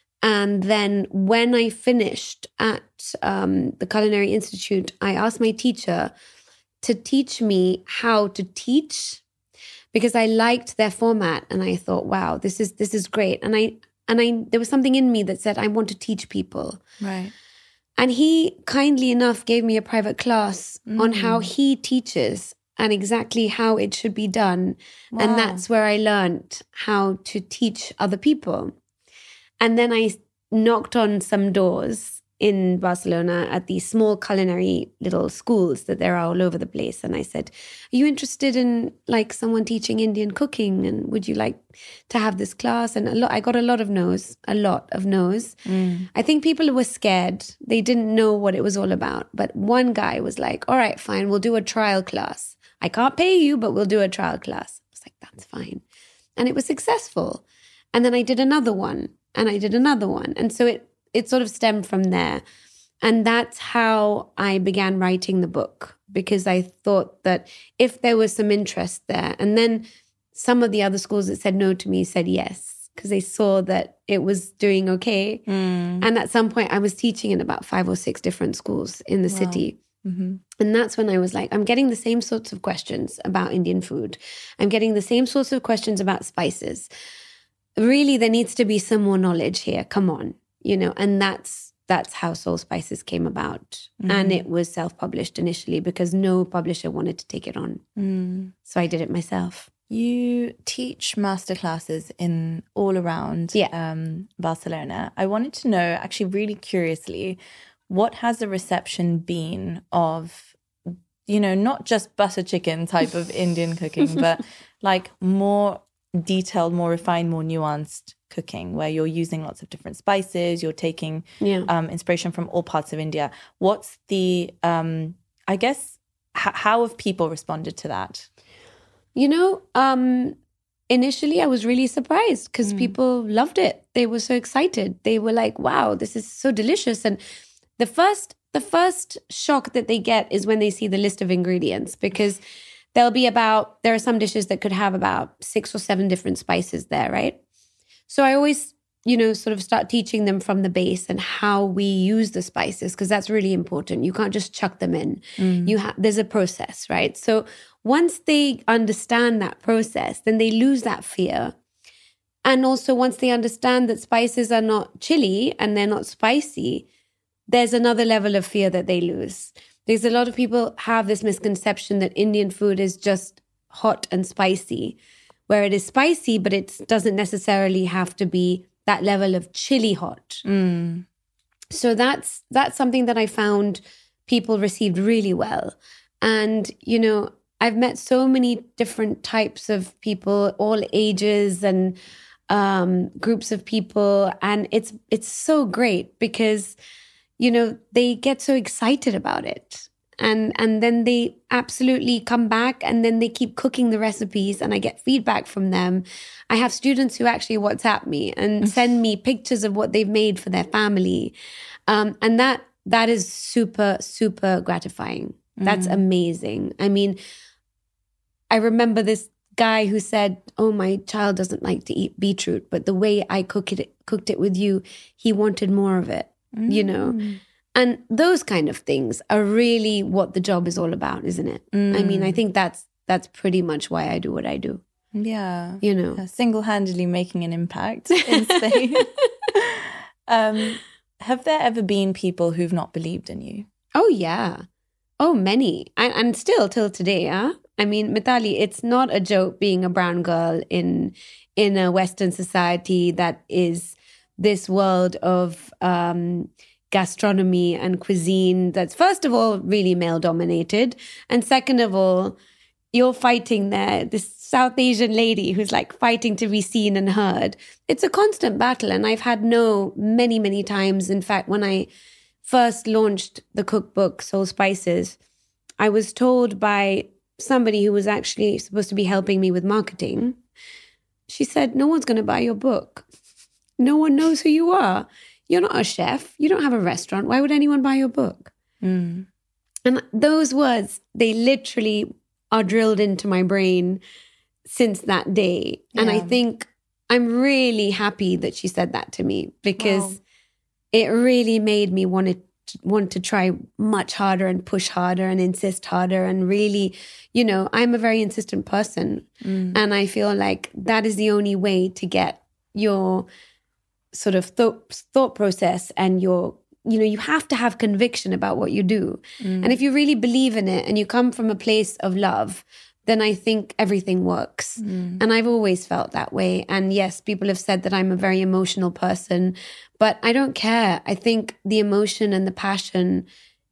Speaker 2: And then when I finished at um, the Culinary Institute, I asked my teacher to teach me how to teach, because I liked their format and I thought, wow, this is this is great. And I and I there was something in me that said, I want to teach people.
Speaker 1: Right.
Speaker 2: And he kindly enough gave me a private class mm. on how he teaches and exactly how it should be done. Wow. And that's where I learned how to teach other people. And then I knocked on some doors in Barcelona at these small culinary little schools that there are all over the place. And I said, are you interested in like someone teaching Indian cooking? And would you like to have this class? And a lot, I got a lot of no's, a lot of no's. Mm. I think people were scared. They didn't know what it was all about. But one guy was like, all right, fine, we'll do a trial class. I can't pay you, but we'll do a trial class. I was like, that's fine. And it was successful. And then I did another one and I did another one. And so it, It sort of stemmed from there. And that's how I began writing the book, because I thought that if there was some interest there, and then some of the other schools that said no to me said yes, because they saw that it was doing okay. Mm. And at some point I was teaching in about five or six different schools in the wow. city. Mm-hmm. And that's when I was like, I'm getting the same sorts of questions about Indian food. I'm getting the same sorts of questions about spices. Really, there needs to be some more knowledge here. Come on. You know, and that's that's how Soul Spices came about. Mm. And it was self-published initially because no publisher wanted to take it on. Mm. So I did it myself.
Speaker 1: You teach masterclasses in all around
Speaker 2: yeah.
Speaker 1: um, Barcelona. I wanted to know, actually really curiously, what has the reception been of, you know, not just butter chicken type of Indian cooking, but like more detailed, more refined, more nuanced cooking, where you're using lots of different spices, you're taking
Speaker 2: yeah.
Speaker 1: um, inspiration from all parts of India. What's the, um, I guess, h- how have people responded to that?
Speaker 2: You know, um, initially I was really surprised because mm. people loved it. They were so excited. They were like, wow, this is so delicious. And the first, the first shock that they get is when they see the list of ingredients, because there'll be about, there are some dishes that could have about six or seven different spices there, right? So I always, you know, sort of start teaching them from the base and how we use the spices, because that's really important. You can't just chuck them in. Mm. You ha- There's a process, right? So once they understand that process, then they lose that fear. And also once they understand that spices are not chili and they're not spicy, there's another level of fear that they lose. Because a lot of people have this misconception that Indian food is just hot and spicy, where it is spicy, but it doesn't necessarily have to be that level of chili hot.
Speaker 1: Mm.
Speaker 2: So that's that's something that I found people received really well. And, you know, I've met so many different types of people, all ages and um, groups of people. And it's it's so great because, you know, they get so excited about it. And and then they absolutely come back and then they keep cooking the recipes and I get feedback from them. I have students who actually WhatsApp me and send me pictures of what they've made for their family. Um, and that that is super, super gratifying. That's mm. amazing. I mean, I remember this guy who said, oh, my child doesn't like to eat beetroot, but the way I cook it, cooked it with you, he wanted more of it, mm. you know? And those kind of things are really what the job is all about, isn't it? Mm. I mean, I think that's that's pretty much why I do what I do.
Speaker 1: Yeah.
Speaker 2: You know?
Speaker 1: Yeah, single-handedly making an impact in Spain. um, have there ever been people who've not believed in you?
Speaker 2: Oh, yeah. Oh, many. And, and still till today, huh? I mean, Mithali, it's not a joke being a brown girl in in a Western society that is this world of um, gastronomy and cuisine that's, first of all, really male-dominated. And second of all, you're fighting there, this South Asian lady who's like fighting to be seen and heard. It's a constant battle. And I've had no many, many times. In fact, when I first launched the cookbook, Soul Spices, I was told by somebody who was actually supposed to be helping me with marketing, she said, no one's going to buy your book. No one knows who you are. You're not a chef. You don't have a restaurant. Why would anyone buy your book?
Speaker 1: Mm.
Speaker 2: And those words, they literally are drilled into my brain since that day. Yeah. And I think I'm really happy that she said that to me because wow. it really made me want to want to try much harder and push harder and insist harder and really, you know, I'm a very insistent person. Mm. And I feel like that is the only way to get your sort of thought, thought process and your, you know, you have to have conviction about what you do. Mm. And if you really believe in it and you come from a place of love, then I think everything works. Mm. And I've always felt that way. And yes, people have said that I'm a very emotional person, but I don't care. I think the emotion and the passion,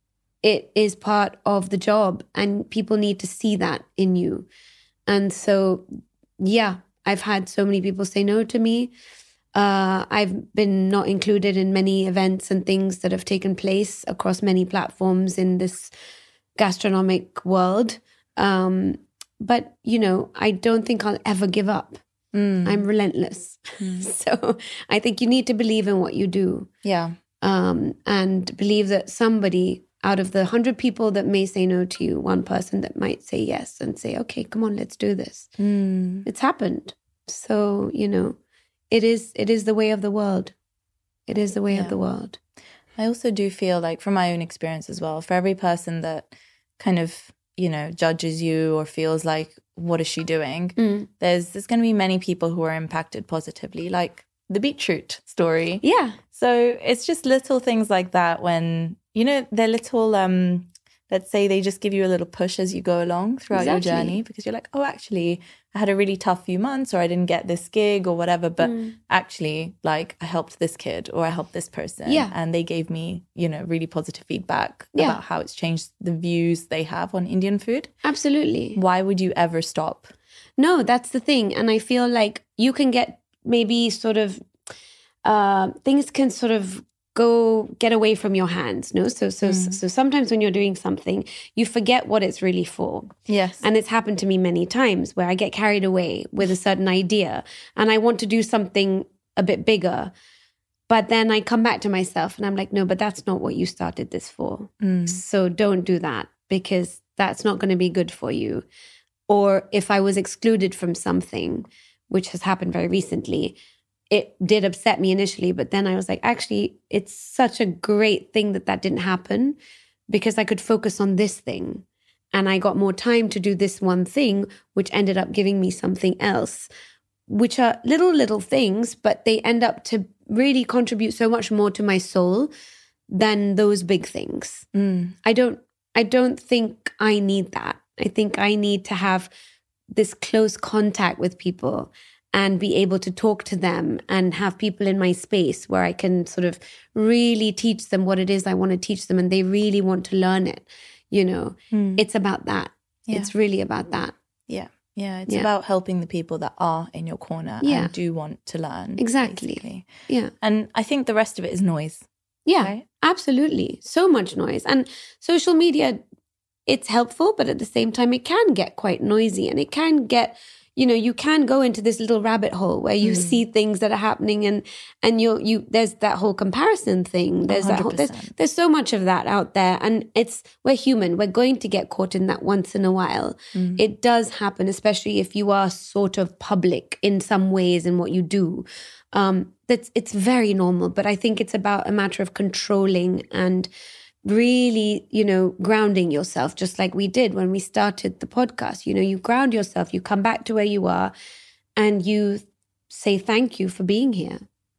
Speaker 2: it is part of the job and people need to see that in you. And so, yeah, I've had so many people say no to me. Uh, I've been not included in many events and things that have taken place across many platforms in this gastronomic world. Um, But, you know, I don't think I'll ever give up. Mm. I'm relentless. Mm. So I think you need to believe in what you do.
Speaker 1: Yeah.
Speaker 2: Um, and believe that somebody out of the hundred people that may say no to you, one person that might say yes and say, okay, come on, let's do this. Mm. It's happened. So, you know, it is it is the way of the world. It is the way yeah. of the world.
Speaker 1: I also do feel like from my own experience as well, for every person that kind of, you know, judges you or feels like, what is she doing? Mm. There's there's going to be many people who are impacted positively, like the beetroot story.
Speaker 2: Yeah.
Speaker 1: So it's just little things like that when, you know, they're little, um, let's say they just give you a little push as you go along throughout exactly. your journey because you're like, oh, actually, I had a really tough few months or I didn't get this gig or whatever. But mm. actually, like, I helped this kid or I helped this person.
Speaker 2: Yeah.
Speaker 1: And they gave me, you know, really positive feedback
Speaker 2: yeah.
Speaker 1: about how it's changed the views they have on Indian food.
Speaker 2: Absolutely.
Speaker 1: Why would you ever stop?
Speaker 2: No, that's the thing. And I feel like you can get maybe sort of, uh, things can sort of go get away from your hands, no? So so mm. so sometimes when you're doing something, you forget what it's really for.
Speaker 1: Yes.
Speaker 2: And it's happened to me many times where I get carried away with a certain idea and I want to do something a bit bigger. But then I come back to myself and I'm like, no, but that's not what you started this for. Mm. So don't do that because that's not going to be good for you. Or if I was excluded from something, which has happened very recently, it did upset me initially, but then I was like, actually, it's such a great thing that that didn't happen because I could focus on this thing. And I got more time to do this one thing, which ended up giving me something else, which are little, little things, but they end up to really contribute so much more to my soul than those big things. Mm. I don't I don't think I need that. I think I need to have this close contact with people and be able to talk to them and have people in my space where I can sort of really teach them what it is I want to teach them and they really want to learn it. You know, mm. it's about that. Yeah. It's really about that.
Speaker 1: Yeah. Yeah. It's yeah. about helping the people that are in your corner
Speaker 2: yeah.
Speaker 1: and do want to learn.
Speaker 2: Exactly.
Speaker 1: Basically.
Speaker 2: Yeah.
Speaker 1: And I think the rest of it is noise.
Speaker 2: Yeah,
Speaker 1: right?
Speaker 2: Absolutely. So much noise. And social media, it's helpful, but at the same time, it can get quite noisy and it can get, you know, you can go into this little rabbit hole where you mm. see things that are happening and and you you there's that whole comparison thing. There's that whole, there's, there's so much of that out there. And it's, we're human. We're going to get caught in that once in a while. Mm. It does happen, especially if you are sort of public in some ways in what you do. Um, that's it's very normal, but I think it's about a matter of controlling and really, you know, grounding yourself, just like we did when we started the podcast. You know, you ground yourself, you come back to where you are and you say thank you for being here.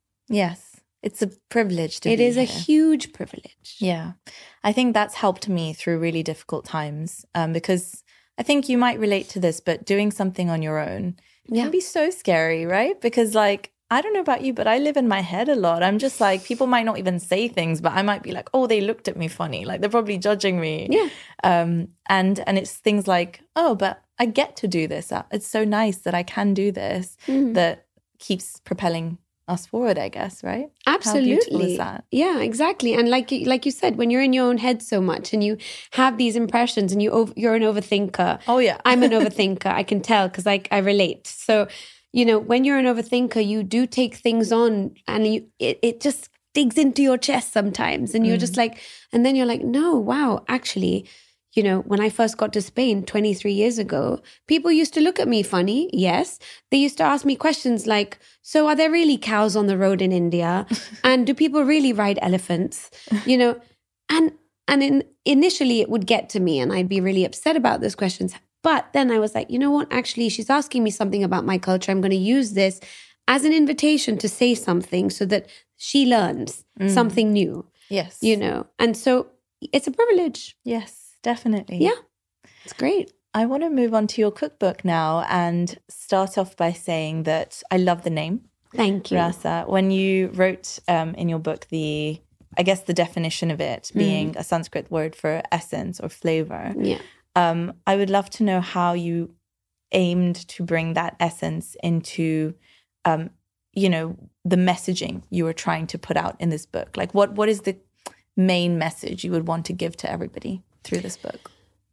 Speaker 1: Yes, it's a privilege to
Speaker 2: it
Speaker 1: be
Speaker 2: is
Speaker 1: here.
Speaker 2: A huge privilege.
Speaker 1: Yeah, I think that's helped me through really difficult times um, because I think you might relate to this, but doing something on your own
Speaker 2: yeah.
Speaker 1: can be so scary, right? Because like, I don't know about you, but I live in my head a lot. I'm just like, people might not even say things, but I might be like, oh, they looked at me funny. Like they're probably judging me.
Speaker 2: Yeah.
Speaker 1: Um, and, and it's things like, oh, but I get to do this. It's so nice that I can do this mm. that keeps propelling us forward, I guess, right?
Speaker 2: Absolutely.
Speaker 1: How beautiful is that?
Speaker 2: Yeah, exactly. And like, like you said, when you're in your own head so much and you have these impressions and you over, you're an overthinker.
Speaker 1: Oh, yeah.
Speaker 2: I'm an overthinker. I can tell because I, I relate. So, you know, when you're an overthinker, you do take things on and you it, it just digs into your chest sometimes. And you're mm. just like, and then you're like, no, wow, actually, you know, when I first got to Spain twenty-three years ago, people used to look at me funny. Yes. They used to ask me questions like, so are there really cows on the road in India? And do people really ride elephants? You know, and and in, initially it would get to me and I'd be really upset about those questions. But then I was like, you know what? Actually, she's asking me something about my culture. I'm going to use this as an invitation to say something so that she learns mm. something new.
Speaker 1: Yes.
Speaker 2: You know, and so it's a privilege.
Speaker 1: Yes, definitely.
Speaker 2: Yeah, it's great.
Speaker 1: I want to move on to your cookbook now and start off by saying that I love the name.
Speaker 2: Thank you.
Speaker 1: Rasa. When you wrote um, in your book the, I guess the definition of it being mm. a Sanskrit word for essence or flavor.
Speaker 2: Yeah.
Speaker 1: Um, I would love to know how you aimed to bring that essence into, um, you know, the messaging you were trying to put out in this book. Like, what what is the main message you would want to give to everybody through this book?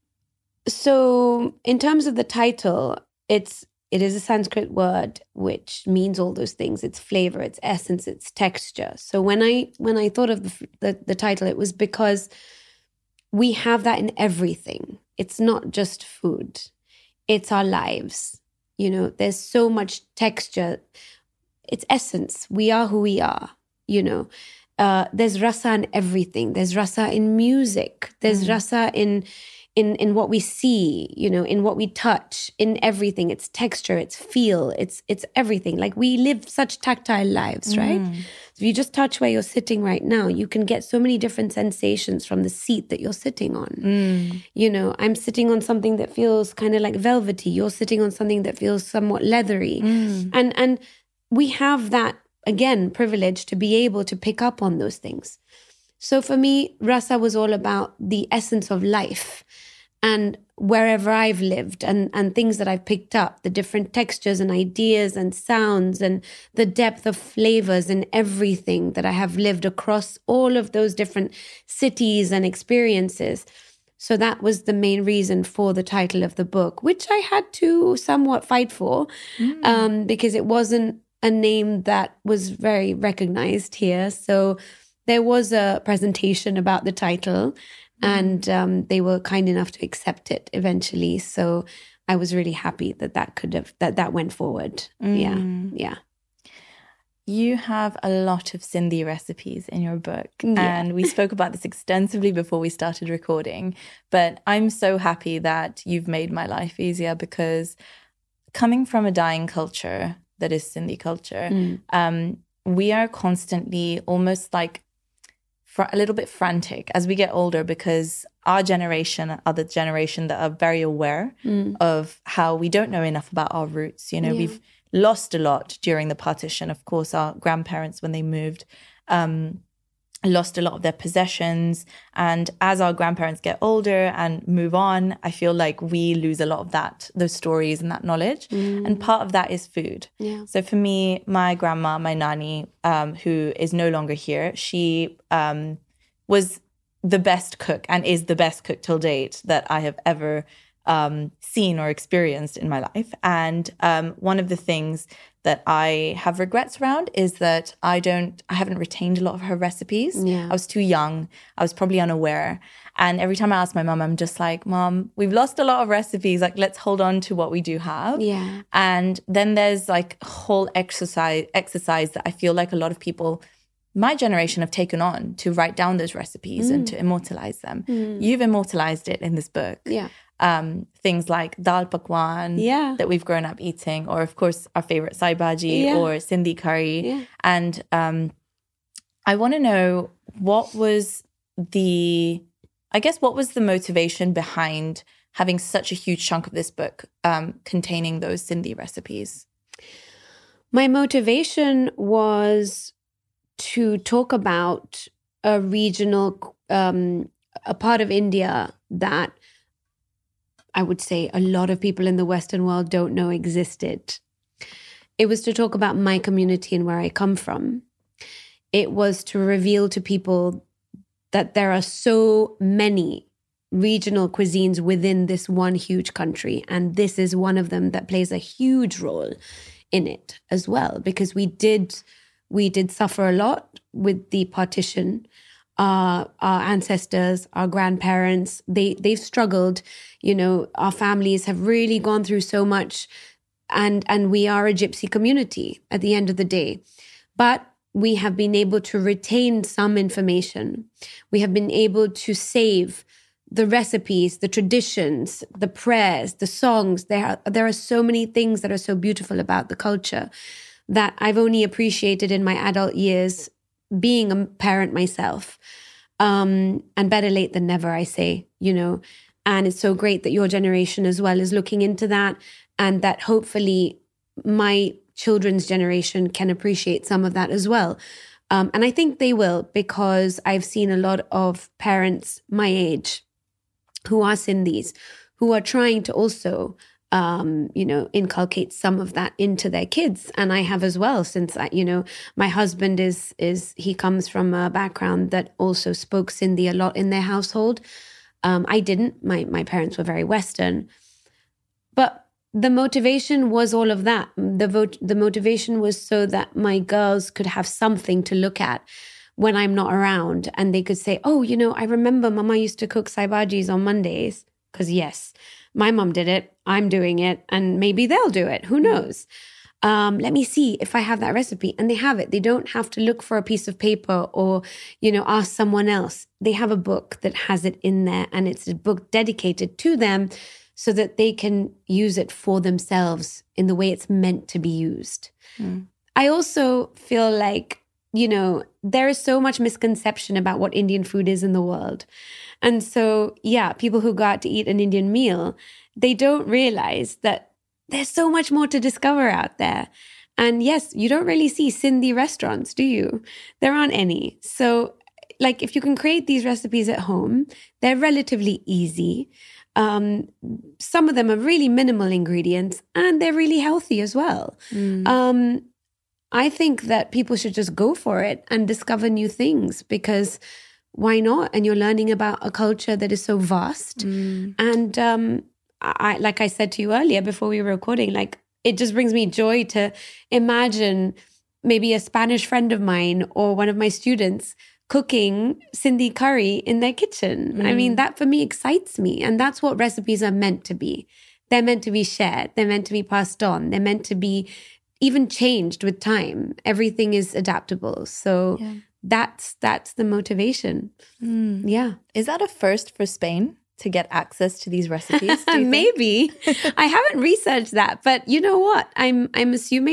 Speaker 2: So, in terms of the title, it's it is a Sanskrit word which means all those things. It's flavor, it's essence, it's texture. So when I when I thought of the the, the title, it was because we have that in everything. It's not just food. It's our lives. You know, there's so much texture. It's essence. We are who we are, you know. Uh, there's rasa in everything. There's rasa in music. There's mm. rasa in, in in what we see, you know, in what we touch, in everything. It's texture, it's feel, it's it's everything. Like we live such tactile lives, right? Mm. So if you just touch where you're sitting right now, you can get so many different sensations from the seat that you're sitting on. Mm. You know, I'm sitting on something that feels kind of like velvety. You're sitting on something that feels somewhat leathery. Mm. And and we have that, again, privilege to be able to pick up on those things. So for me, rasa was all about the essence of life and wherever I've lived and, and things that I've picked up, the different textures and ideas and sounds and the depth of flavors and everything that I have lived across all of those different cities and experiences. So that was the main reason for the title of the book, which I had to somewhat fight for mm. um, because it wasn't a name that was very recognized here. So there was a presentation about the title mm. and um, they were kind enough to accept it eventually. So I was really happy that that could have, that that went forward. Mm. Yeah. Yeah.
Speaker 1: You have a lot of Sindhi recipes in your book.
Speaker 2: Yeah.
Speaker 1: And we spoke about this extensively before we started recording. But I'm so happy that you've made my life easier because coming from a dying culture that is Sindhi culture, mm. um, we are constantly almost like fr- a little bit frantic as we get older, because our generation are the generation that are very aware
Speaker 2: Mm.
Speaker 1: of how we don't know enough about our roots. You know,
Speaker 2: Yeah.
Speaker 1: we've lost a lot during the partition. Of course, our grandparents, when they moved, um, lost a lot of their possessions. And as our grandparents get older and move on, I feel like we lose a lot of that, those stories and that knowledge.
Speaker 2: Mm.
Speaker 1: And part of that is food.
Speaker 2: Yeah.
Speaker 1: So for me, my grandma, my nani, um, who is no longer here, she um, was the best cook and is the best cook till date that I have ever um, seen or experienced in my life. And um, one of the things that I have regrets around is that I don't, I haven't retained a lot of her recipes.
Speaker 2: Yeah.
Speaker 1: I was too young. I was probably unaware. And every time I ask my mom, I'm just like, Mom, we've lost a lot of recipes. Like, let's hold on to what we do have.
Speaker 2: Yeah.
Speaker 1: And then there's like a whole exercise, exercise that I feel like a lot of people, my generation, have taken on to write down those recipes
Speaker 2: Mm.
Speaker 1: and to immortalize them.
Speaker 2: Mm.
Speaker 1: You've immortalized it in this book.
Speaker 2: Yeah.
Speaker 1: Um, things like dal pakwan
Speaker 2: Yeah.
Speaker 1: that we've grown up eating, or of course our favorite sai bhaji
Speaker 2: Yeah.
Speaker 1: or Sindhi curry.
Speaker 2: Yeah.
Speaker 1: And um, I want to know, what was the, I guess, what was the motivation behind having such a huge chunk of this book um, containing those Sindhi recipes?
Speaker 2: My motivation was to talk about a regional, um, a part of India that I would say a lot of people in the Western world don't know existed. It was to talk about my community and where I come from. It was to reveal to people that there are so many regional cuisines within this one huge country. And this is one of them that plays a huge role in it as well, because we did we did suffer a lot with the partition. Uh, our ancestors, our grandparents, they, they've struggled. You know, our families have really gone through so much. And, and we are a gypsy community at the end of the day. But we have been able to retain some information. We have been able to save the recipes, the traditions, the prayers, the songs. There are, there are so many things that are so beautiful about the culture that I've only appreciated in my adult years, being a parent myself. Um, and better late than never, I say, you know. And it's so great that your generation as well is looking into that, and that hopefully my children's generation can appreciate some of that as well. Um, and I think they will, because I've seen a lot of parents my age who are Sindhis, who are trying to also, um, you know, inculcate some of that into their kids. And I have as well, since, I, you know, my husband is, is he comes from a background that also spoke Sindhi a lot in their household. Um, I didn't. My, my parents were very Western. But the motivation was all of that. The vote, the motivation was so that my girls could have something to look at when I'm not around, and they could say, oh, you know, I remember Mama used to cook sai bhajis on Mondays, because yes, my mom did it, I'm doing it, and maybe they'll do it. Who knows? Um, let me see if I have that recipe. And they have it. They don't have to look for a piece of paper or, you know, ask someone else. They have a book that has it in there, and it's a book dedicated to them so that they can use it for themselves in the way it's meant to be used.
Speaker 1: Mm.
Speaker 2: I also feel like, you know, there is so much misconception about what Indian food is in the world. And so, yeah, people who go out to eat an Indian meal, they don't realize that there's so much more to discover out there. And yes, you don't really see Sindhi restaurants, do you? There aren't any. So, like, if you can create these recipes at home, they're relatively easy. Um, some of them are really minimal ingredients, and they're really healthy as well.
Speaker 1: Mm.
Speaker 2: Um, I think that people should just go for it and discover new things, because why not? And you're learning about a culture that is so vast.
Speaker 1: Mm.
Speaker 2: And um, I, like I said to you earlier before we were recording, like, it just brings me joy to imagine maybe a Spanish friend of mine or one of my students cooking Sindhi curry in their kitchen.
Speaker 1: Mm.
Speaker 2: I mean, that for me excites me. And that's what recipes are meant to be. They're meant to be shared. They're meant to be passed on. They're meant to be even changed with time. Everything is adaptable. So
Speaker 1: Yeah.
Speaker 2: that's that's the motivation.
Speaker 1: Mm.
Speaker 2: Yeah.
Speaker 1: Is that a first for Spain to get access to these recipes? do you think?
Speaker 2: Maybe. I haven't researched that, but you know what? I'm I'm assuming that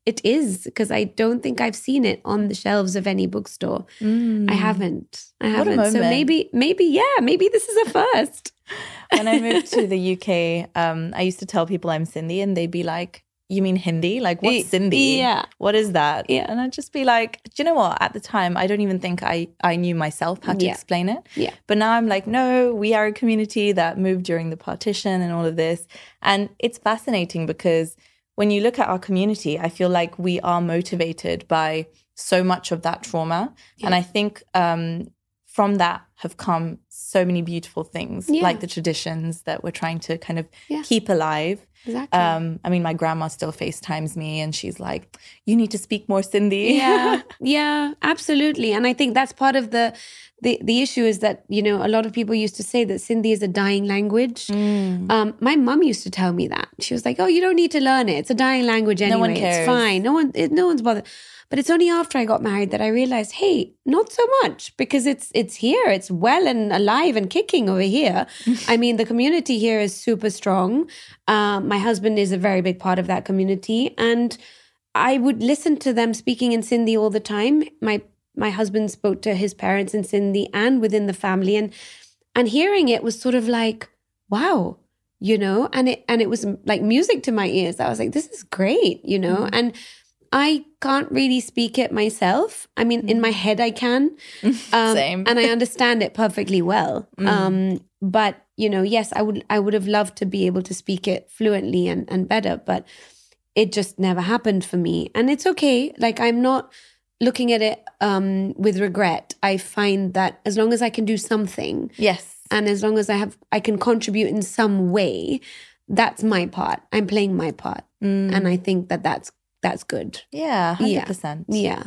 Speaker 2: it is, because I don't think I've seen it on the shelves of any bookstore.
Speaker 1: Mm.
Speaker 2: I haven't. I
Speaker 1: What a
Speaker 2: haven't. So
Speaker 1: moment.
Speaker 2: maybe, maybe, yeah, maybe this is a first.
Speaker 1: When I moved to the U K, um, I used to tell people I'm Sindhi and they'd be like, you mean Hindi? Like, what's Sindhi?
Speaker 2: Yeah.
Speaker 1: What is that?
Speaker 2: Yeah.
Speaker 1: And I'd just be like, do you know what? At the time, I don't even think I, I knew myself how to
Speaker 2: Yeah.
Speaker 1: explain it.
Speaker 2: Yeah.
Speaker 1: But now I'm like, no, we are a community that moved during the partition and all of this. And it's fascinating because when you look at our community, I feel like we are motivated by so much of that trauma.
Speaker 2: Yeah.
Speaker 1: And I think um, from that have come so many beautiful things,
Speaker 2: Yeah.
Speaker 1: like the traditions that we're trying to kind of
Speaker 2: Yeah.
Speaker 1: keep alive.
Speaker 2: Exactly.
Speaker 1: Um, I mean, my grandma still FaceTimes me and she's like, you need to speak more Sindhi.
Speaker 2: Yeah, yeah, absolutely. And I think that's part of the, the the issue is that, you know, a lot of people used to say that Sindhi is a dying language.
Speaker 1: Mm.
Speaker 2: Um, my mum used to tell me that. She was like, oh, you don't need to learn it. It's a dying language anyway.
Speaker 1: No one
Speaker 2: It's
Speaker 1: cares.
Speaker 2: fine. No one, it, no one's bothered. But it's only after I got married that I realized, hey, not so much, because it's it's here. It's well and alive and kicking over here. I mean, the community here is super strong. Um, my husband is a very big part of that community. And I would listen to them speaking in Sindhi all the time. My my husband spoke to his parents in Sindhi and within the family. And and hearing it was sort of like, wow, you know, and it and it was like music to my ears. I was like, this is great, you know,
Speaker 1: Mm.
Speaker 2: and I can't really speak it myself. I mean, in my head I can. Um,
Speaker 1: Same.
Speaker 2: and I understand it perfectly well.
Speaker 1: Mm.
Speaker 2: Um, but, you know, yes, I would I would have loved to be able to speak it fluently and, and better, but it just never happened for me. And it's okay. Like, I'm not looking at it um, with regret. I find that as long as I can do something,
Speaker 1: Yes.
Speaker 2: and as long as I have I can contribute in some way, that's my part. I'm playing my part.
Speaker 1: Mm.
Speaker 2: And I think that that's That's good.
Speaker 1: Yeah, one hundred
Speaker 2: Yeah.
Speaker 1: percent.
Speaker 2: Yeah.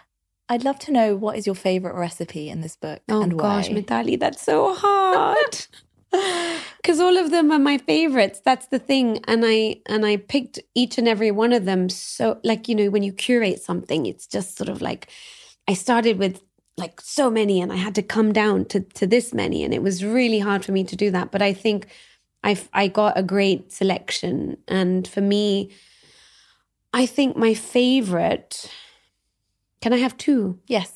Speaker 1: I'd love to know, what is your favorite recipe in this book
Speaker 2: Oh
Speaker 1: and why?
Speaker 2: gosh, Mitali, that's so hard. Because all of them are my favorites. That's the thing. And I and I picked each and every one of them. So, like, you know, when you curate something, it's just sort of like, I started with like so many and I had to come down to, to this many. And it was really hard for me to do that. But I think I I got a great selection. And for me, I think my favorite, can I have two?
Speaker 1: Yes.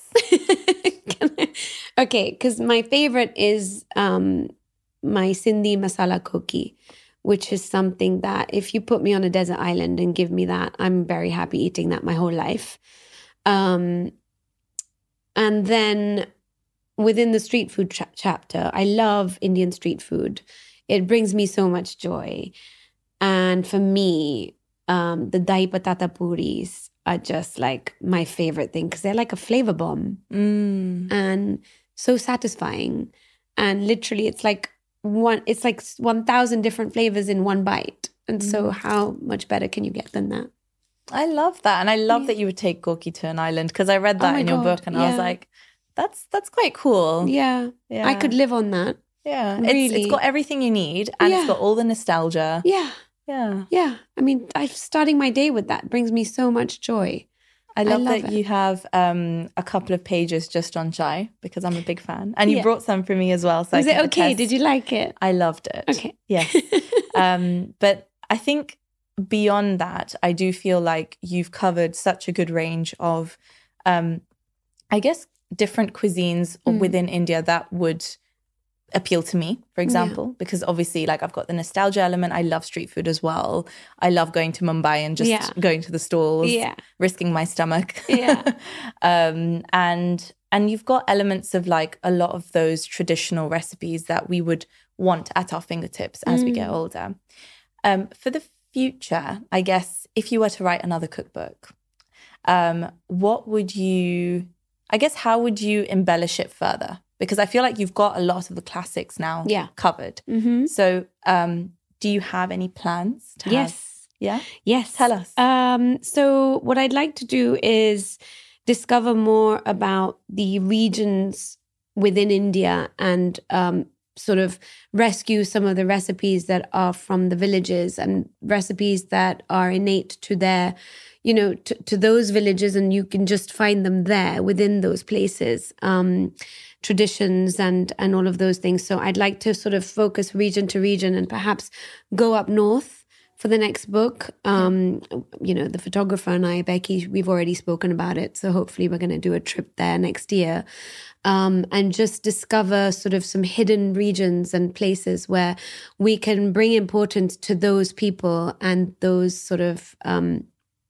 Speaker 2: Can I? Okay, because my favorite is um, my Sindhi masala koki, which is something that if you put me on a desert island and give me that, I'm very happy eating that my whole life. Um, and then within the street food cha- chapter, I love Indian street food. It brings me so much joy. And for me, um, the dahi patata puris are just like my favorite thing because they're like a flavor bomb
Speaker 1: Mm.
Speaker 2: and so satisfying. And literally, it's like one. It's like one thousand different flavors in one bite. And so,
Speaker 1: Mm.
Speaker 2: how much better can you get than that?
Speaker 1: I love that. And I love
Speaker 2: Yeah.
Speaker 1: that you would take Gorky to an island because I read
Speaker 2: Oh
Speaker 1: that
Speaker 2: my
Speaker 1: in your
Speaker 2: God,
Speaker 1: book and I was
Speaker 2: yeah.
Speaker 1: like, that's that's quite cool.
Speaker 2: Yeah,
Speaker 1: Yeah.
Speaker 2: I could live on that.
Speaker 1: Yeah. It's,
Speaker 2: really.
Speaker 1: it's got everything you need and it's
Speaker 2: Yeah.
Speaker 1: got all the nostalgia.
Speaker 2: Yeah,
Speaker 1: Yeah.
Speaker 2: yeah. I mean, I starting my day with that brings me so much joy.
Speaker 1: I love,
Speaker 2: love
Speaker 1: that
Speaker 2: it.
Speaker 1: you have um, a couple of pages just on chai because I'm a big fan. And you
Speaker 2: Yeah.
Speaker 1: brought some for me as well. So
Speaker 2: Was
Speaker 1: I
Speaker 2: it
Speaker 1: can
Speaker 2: okay?
Speaker 1: attest.
Speaker 2: Did you like it?
Speaker 1: I loved it.
Speaker 2: Okay.
Speaker 1: Yes. um, but I think beyond that, I do feel like you've covered such a good range of, um, I guess, different cuisines
Speaker 2: Mm.
Speaker 1: within India that would appeal to me, for example, because obviously, like, I've got the nostalgia element. I love street food as well. I love going to Mumbai and just
Speaker 2: Yeah.
Speaker 1: going to the stalls,
Speaker 2: Yeah.
Speaker 1: risking my stomach.
Speaker 2: Yeah.
Speaker 1: um, and and you've got elements of like a lot of those traditional recipes that we would want at our fingertips as we get
Speaker 2: Mm.
Speaker 1: older. Um, for the future, I guess, if you were to write another cookbook, um, what would you, I guess, how would you embellish it further? Because I feel like you've got a lot of the classics now
Speaker 2: Yeah.
Speaker 1: covered.
Speaker 2: Mm-hmm.
Speaker 1: So um, do you have any plans to have?
Speaker 2: Yes.
Speaker 1: Yeah?
Speaker 2: Yes.
Speaker 1: Tell us.
Speaker 2: Um, so what I'd like to do is discover more about the regions within India and um, sort of rescue some of the recipes that are from the villages and recipes that are innate to their, you know, to, to those villages, and you can just find them there within those places. Um, traditions and and all of those things. So I'd like to sort of focus region to region and perhaps go up north for the next book. Um, you know, the photographer and I, Becky, we've already spoken about it. So hopefully we're going to do a trip there next year um, and just discover sort of some hidden regions and places where we can bring importance to those people and those sort of, um,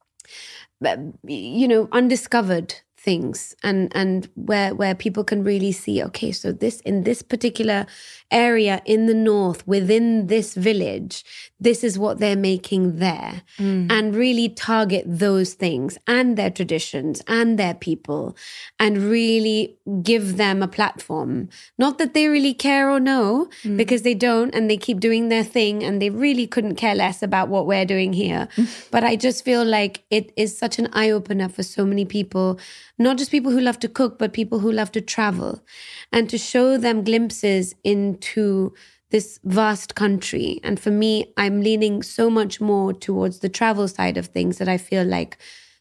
Speaker 2: you know, undiscovered things, and and where where people can really see, okay, so this in this particular area in the north within this village, this is what they're making there, mm. and really target those things and their traditions and their people, and really give them a platform. Not that they really care or know, mm. because they don't, and they keep doing their thing, and they really couldn't care less about what we're doing here. But I just feel like it is such an eye-opener for so many people, not just people who love to cook, but people who love to travel, and to show them glimpses into this vast country. And for me, I'm leaning so much more towards the travel side of things, that I feel like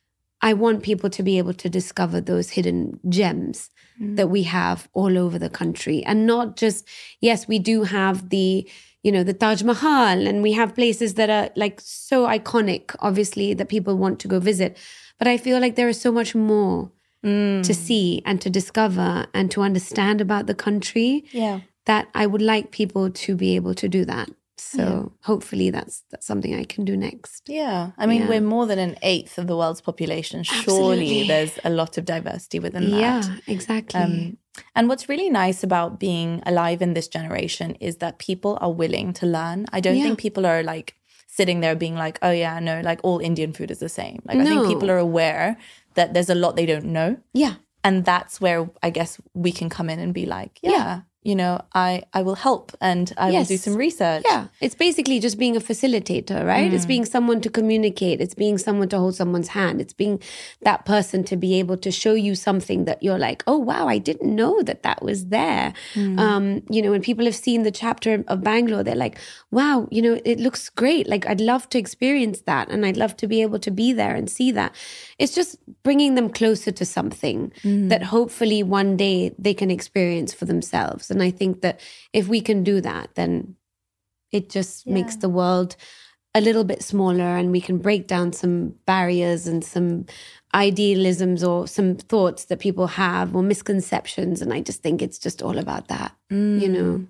Speaker 2: I want people to be able to discover those hidden gems mm. that we have all over the country. And not just, yes, we do have the, you know, the Taj Mahal, and we have places that are like so iconic, obviously, that people want to go visit. But I feel like there is so much more Mm. to see and to discover and to understand about the country,
Speaker 1: yeah,
Speaker 2: that I would like people to be able to do that. So yeah. hopefully that's that's something I can do next.
Speaker 1: Yeah. I mean, yeah. we're more than an eighth of the world's population. Surely Absolutely. There's a lot of diversity within that.
Speaker 2: Yeah, exactly. Um,
Speaker 1: and what's really nice about being alive in this generation is that people are willing to learn. I don't yeah. think people are like sitting there being like, oh yeah, no, like all Indian food is the same. Like no. I think people are aware that there's a lot they don't know.
Speaker 2: Yeah.
Speaker 1: And that's where I guess we can come in and be like, yeah, yeah. you know, I, I will help and I yes. will do some research.
Speaker 2: Yeah. It's basically just being a facilitator, right? Mm. It's being someone to communicate. It's being someone to hold someone's hand. It's being that person to be able to show you something that you're like, oh, wow, I didn't know that that was there. Mm. Um, you know, when people have seen the chapter of Bangalore, they're like, wow, you know, it looks great. Like, I'd love to experience that. And I'd love to be able to be there and see that. It's just bringing them closer to something mm. that hopefully one day they can experience for themselves. And I think that if we can do that, then it just yeah. makes the world a little bit smaller, and we can break down some barriers and some idealisms or some thoughts that people have or misconceptions. And I just think it's just all about that, mm. you know.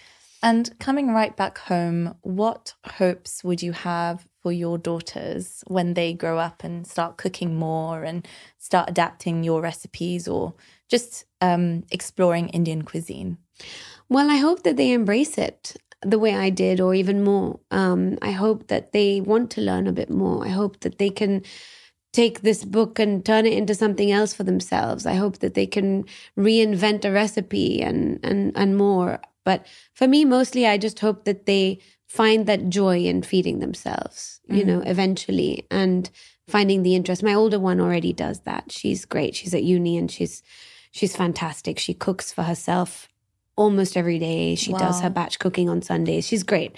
Speaker 1: And coming right back home, what hopes would you have for your daughters when they grow up and start cooking more and start adapting your recipes, or just um, exploring Indian cuisine?
Speaker 2: Well, I hope that they embrace it the way I did, or even more. Um, I hope that they want to learn a bit more. I hope that they can take this book and turn it into something else for themselves. I hope that they can reinvent a recipe and and and more. But for me, mostly, I just hope that they find that joy in feeding themselves, you mm-hmm. know, eventually, and finding the interest. My older one already does that. She's great. She's at uni and she's she's fantastic. She cooks for herself almost every day. She wow. does her batch cooking on Sundays. She's great.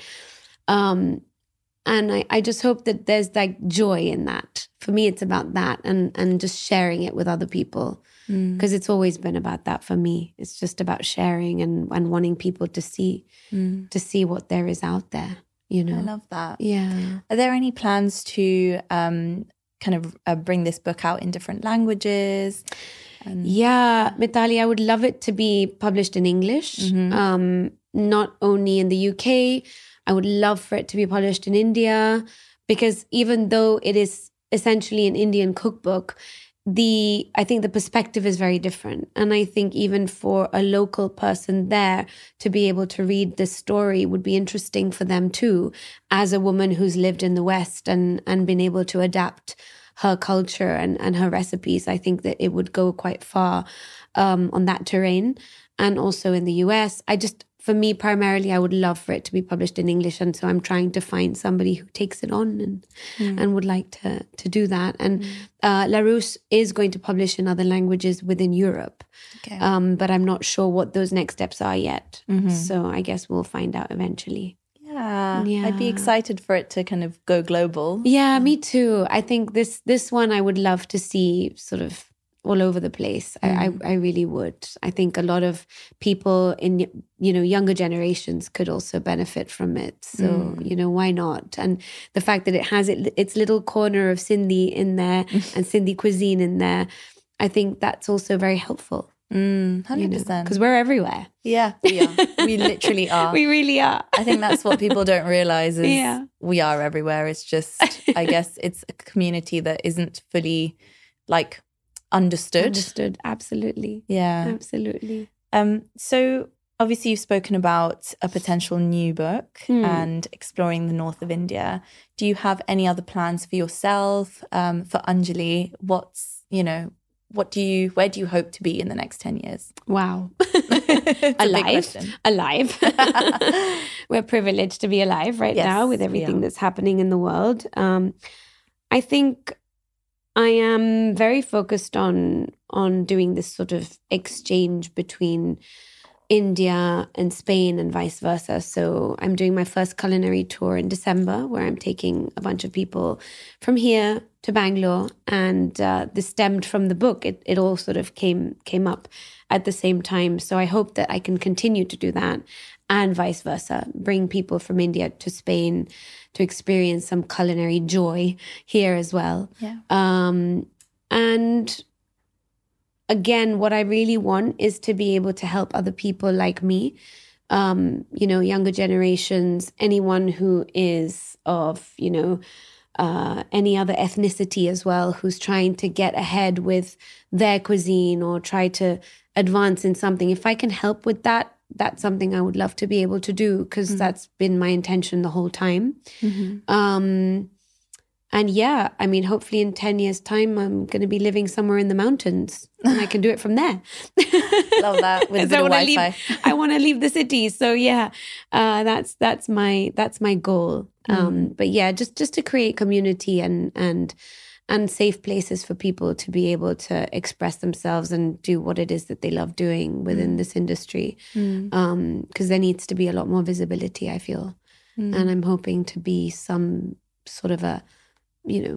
Speaker 2: Um, and I, I just hope that there's like joy in that. For me, it's about that, and and just sharing it with other people. Because mm. it's always been about that for me. It's just about sharing and, and wanting people to see mm. to see what there is out there, you know.
Speaker 1: I love that.
Speaker 2: Yeah.
Speaker 1: Are there any plans to um, kind of uh, bring this book out in different languages?
Speaker 2: And... Yeah, Mithali, I would love it to be published in English, mm-hmm. um, not only in the U K. I would love for it to be published in India, because even though it is essentially an Indian cookbook, the I think the perspective is very different. And I think even for a local person there to be able to read this story would be interesting for them too, as a woman who's lived in the West and, and been able to adapt her culture and, and her recipes. I think that it would go quite far um, on that terrain. And also in the U S, I just... For me, primarily, I would love for it to be published in English. And so I'm trying to find somebody who takes it on and mm. and would like to to do that. And mm. uh, Larousse is going to publish in other languages within Europe. Okay. Um, but I'm not sure what those next steps are yet. Mm-hmm. So I guess we'll find out eventually.
Speaker 1: Yeah. yeah. I'd be excited for it to kind of go global.
Speaker 2: Yeah, me too. I think this this one I would love to see sort of all over the place.
Speaker 1: Mm.
Speaker 2: I, I I really would. I think a lot of people in, you know, younger generations could also benefit from it. So,
Speaker 1: Mm.
Speaker 2: you know, why not? And the fact that it has it, its little corner of Sindhi in there and Sindhi cuisine in there, I think that's also very helpful.
Speaker 1: Mm, one hundred percent.
Speaker 2: Because we're everywhere.
Speaker 1: Yeah, we are. We literally are.
Speaker 2: We really are.
Speaker 1: I think that's what people don't realize is
Speaker 2: Yeah.
Speaker 1: we are everywhere. It's just, I guess it's a community that isn't fully like understood.
Speaker 2: Understood. Absolutely.
Speaker 1: Yeah.
Speaker 2: Absolutely.
Speaker 1: Um, so obviously you've spoken about a potential new book
Speaker 2: Hmm.
Speaker 1: and exploring the north of India. Do you have any other plans for yourself, um, for Anjali? What's, you know, what do you, where do you hope to be in the next ten years?
Speaker 2: Wow.
Speaker 1: It's a big
Speaker 2: Alive.
Speaker 1: question.
Speaker 2: Alive. We're privileged to be alive right
Speaker 1: Yes,
Speaker 2: now with
Speaker 1: we
Speaker 2: everything
Speaker 1: are.
Speaker 2: that's happening in the world. Um, I think I am very focused on on doing this sort of exchange between India and Spain and vice versa. So I'm doing my first culinary tour in December, where I'm taking a bunch of people from here to Bangalore, and uh, this stemmed from the book. It it all sort of came came up at the same time. So I hope that I can continue to do that, and vice versa, bring people from India to Spain to experience some culinary joy here as well.
Speaker 1: Yeah.
Speaker 2: Um, and again, what I really want is to be able to help other people like me, um, you know, younger generations, anyone who is of, you know, uh, any other ethnicity as well, who's trying to get ahead with their cuisine or try to advance in something. If I can help with that, that's something I would love to be able to do, because
Speaker 1: Mm.
Speaker 2: that's been my intention the whole time.
Speaker 1: Mm-hmm.
Speaker 2: Um, and yeah, I mean, hopefully in ten years' time, I'm going to be living somewhere in the mountains and I can do it from there.
Speaker 1: Love that, with a
Speaker 2: So
Speaker 1: bit
Speaker 2: I
Speaker 1: of
Speaker 2: wanna
Speaker 1: Wi-Fi.
Speaker 2: leave- I want to leave the city. So yeah, uh, that's that's my that's my goal. Um, but yeah, just just to create community and and and safe places for people to be able to express themselves and do what it is that they love doing within this industry.
Speaker 1: Mm.
Speaker 2: Um, because there needs to be a lot more visibility, I feel.
Speaker 1: Mm.
Speaker 2: And I'm hoping to be some sort of a, you know,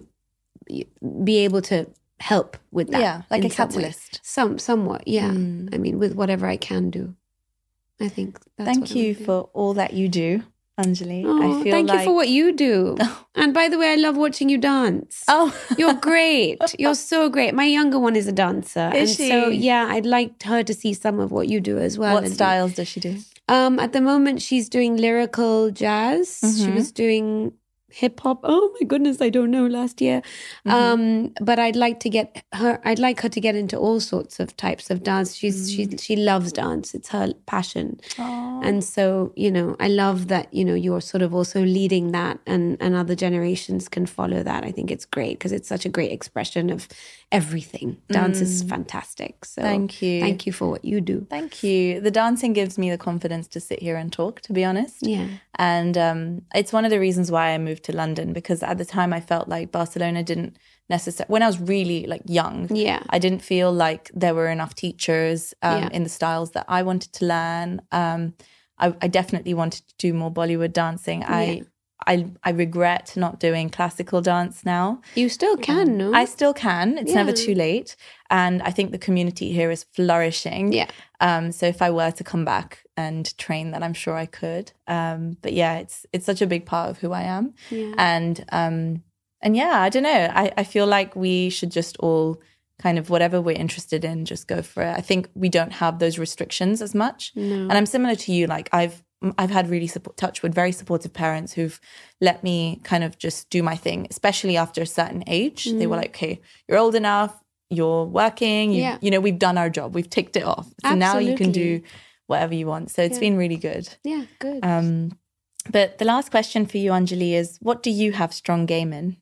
Speaker 2: be able to help with that.
Speaker 1: Yeah, like
Speaker 2: in
Speaker 1: a
Speaker 2: some way.
Speaker 1: catalyst.
Speaker 2: Some, somewhat, yeah.
Speaker 1: Mm.
Speaker 2: I mean, with whatever I can do. I think that's
Speaker 1: Thank
Speaker 2: what I
Speaker 1: you
Speaker 2: would do.
Speaker 1: for all that you do, Anjali.
Speaker 2: Oh,
Speaker 1: I feel
Speaker 2: thank
Speaker 1: like...
Speaker 2: you for what you do.
Speaker 1: Oh.
Speaker 2: And by the way, I love watching you dance.
Speaker 1: Oh,
Speaker 2: You're great. You're so great. My younger one is a dancer.
Speaker 1: Is
Speaker 2: and
Speaker 1: she?
Speaker 2: so, yeah, I'd like her to see some of what you do as well.
Speaker 1: What
Speaker 2: And-
Speaker 1: styles does she do?
Speaker 2: Um, at the moment, she's doing lyrical jazz. She
Speaker 1: Mhm.
Speaker 2: was doing hip hop. Oh my goodness, I don't know. Last year,
Speaker 1: Mhm.
Speaker 2: um, but I'd like to get her. I'd like her to get into all sorts of types of dance. She's she she loves dance. It's her passion.
Speaker 1: Aw.
Speaker 2: And so, you know, I love that, you know, you're sort of also leading that, and, and other generations can follow that. I think it's great because it's such a great expression of everything. Dance is fantastic. So
Speaker 1: Thank you.
Speaker 2: Thank you for what you do.
Speaker 1: Thank you. The dancing gives me the confidence to sit here and talk, to be honest.
Speaker 2: Yeah.
Speaker 1: And um, it's one of the reasons why I moved to London, because at the time I felt like Barcelona didn't necessarily, when I was really like young,
Speaker 2: Yeah.
Speaker 1: I didn't feel like there were enough teachers um,
Speaker 2: Yeah.
Speaker 1: in the styles that I wanted to learn. Um, I, I definitely wanted to do more Bollywood dancing.
Speaker 2: Yeah.
Speaker 1: I, I I regret not doing classical dance now.
Speaker 2: You still can, no?
Speaker 1: I still can. It's never
Speaker 2: Yeah.
Speaker 1: too late. And I think the community here is flourishing.
Speaker 2: Yeah.
Speaker 1: Um, so if I were to come back and train, then I'm sure I could. Um, but yeah, it's it's such a big part of who I am.
Speaker 2: Yeah.
Speaker 1: And um, and yeah, I don't know. I, I feel like we should just all kind of whatever we're interested in, just go for it. I think we don't have those restrictions as much.
Speaker 2: No.
Speaker 1: And I'm similar to you. Like I've I've had really support, touch with very supportive parents who've let me kind of just do my thing, especially after a certain age. They were like, okay, you're old enough, you're working, you,
Speaker 2: Yeah.
Speaker 1: you know, we've done our job, we've ticked it off. So now you can
Speaker 2: Absolutely.
Speaker 1: do whatever you want. So it's
Speaker 2: Yeah.
Speaker 1: been really good.
Speaker 2: Yeah, good.
Speaker 1: Um, but the last question for you, Anjali, is what do you have strong game in?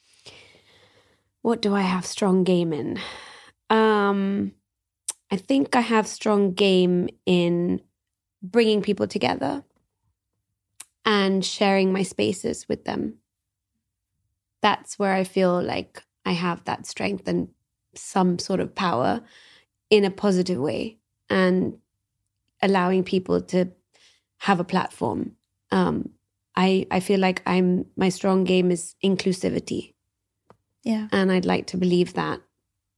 Speaker 2: What do I have strong game in? Um, I think I have strong game in bringing people together and sharing my spaces with them. That's where I feel like I have that strength and some sort of power in a positive way, and allowing people to have a platform. Um, I I feel like I'm my strong game is inclusivity.
Speaker 1: Yeah.
Speaker 2: And I'd like to believe that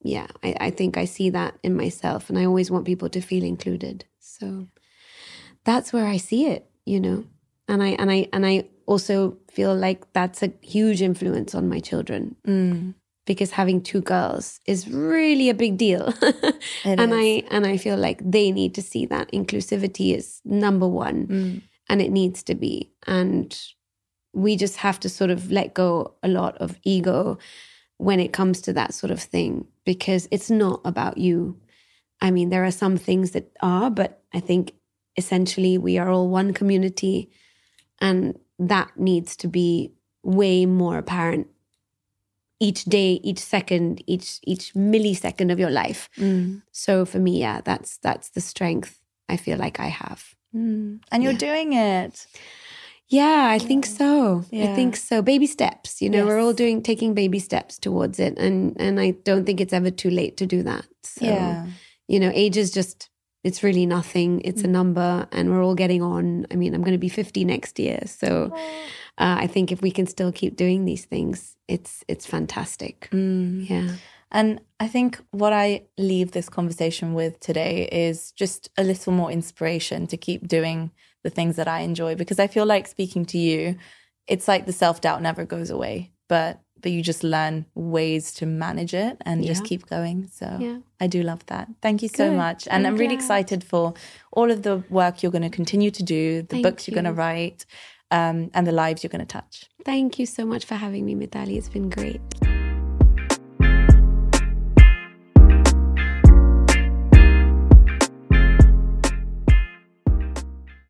Speaker 2: yeah, I, I think I see that in myself, and I always want people to feel included. So that's where I see it, you know. And I and I and I also feel like that's a huge influence on my children.
Speaker 1: Mm.
Speaker 2: Because having two girls is really a big deal. and
Speaker 1: is.
Speaker 2: I and I feel like they need to see that inclusivity is number one.
Speaker 1: Mm.
Speaker 2: And it needs to be. And we just have to sort of let go a lot of ego when it comes to that sort of thing, because it's not about you. I mean, there are some things that are, but I think essentially we are all one community, and that needs to be way more apparent each day, each second, each each millisecond of your life.
Speaker 1: Mm.
Speaker 2: So for me, yeah, that's that's the strength I feel like I have.
Speaker 1: Mm. And you're
Speaker 2: Yeah.
Speaker 1: doing it.
Speaker 2: Yeah, I think so.
Speaker 1: Yeah.
Speaker 2: I think so. Baby steps, you know,
Speaker 1: Yes.
Speaker 2: we're all doing taking baby steps towards it, and and I don't think it's ever too late to do that. So,
Speaker 1: Yeah.
Speaker 2: you know, age is just, it's really nothing. It's a number, and we're all getting on. I mean, I'm going to be fifty next year, so uh, I think if we can still keep doing these things, it's it's fantastic.
Speaker 1: Mm.
Speaker 2: Yeah.
Speaker 1: And I think what I leave this conversation with today is just a little more inspiration to keep doing the things that I enjoy, because I feel like speaking to you, it's like the self-doubt never goes away, but but you just learn ways to manage it and just
Speaker 2: Yeah.
Speaker 1: keep going. So
Speaker 2: Yeah.
Speaker 1: I do love that. Thank you so
Speaker 2: Good.
Speaker 1: much. And
Speaker 2: I'm
Speaker 1: I'm really
Speaker 2: glad.
Speaker 1: excited for all of the work you're going to continue to do, the
Speaker 2: Thank
Speaker 1: books you're going
Speaker 2: you.
Speaker 1: to write, um, and the lives you're going to touch.
Speaker 2: Thank you so much for having me, Mithali. It's been great.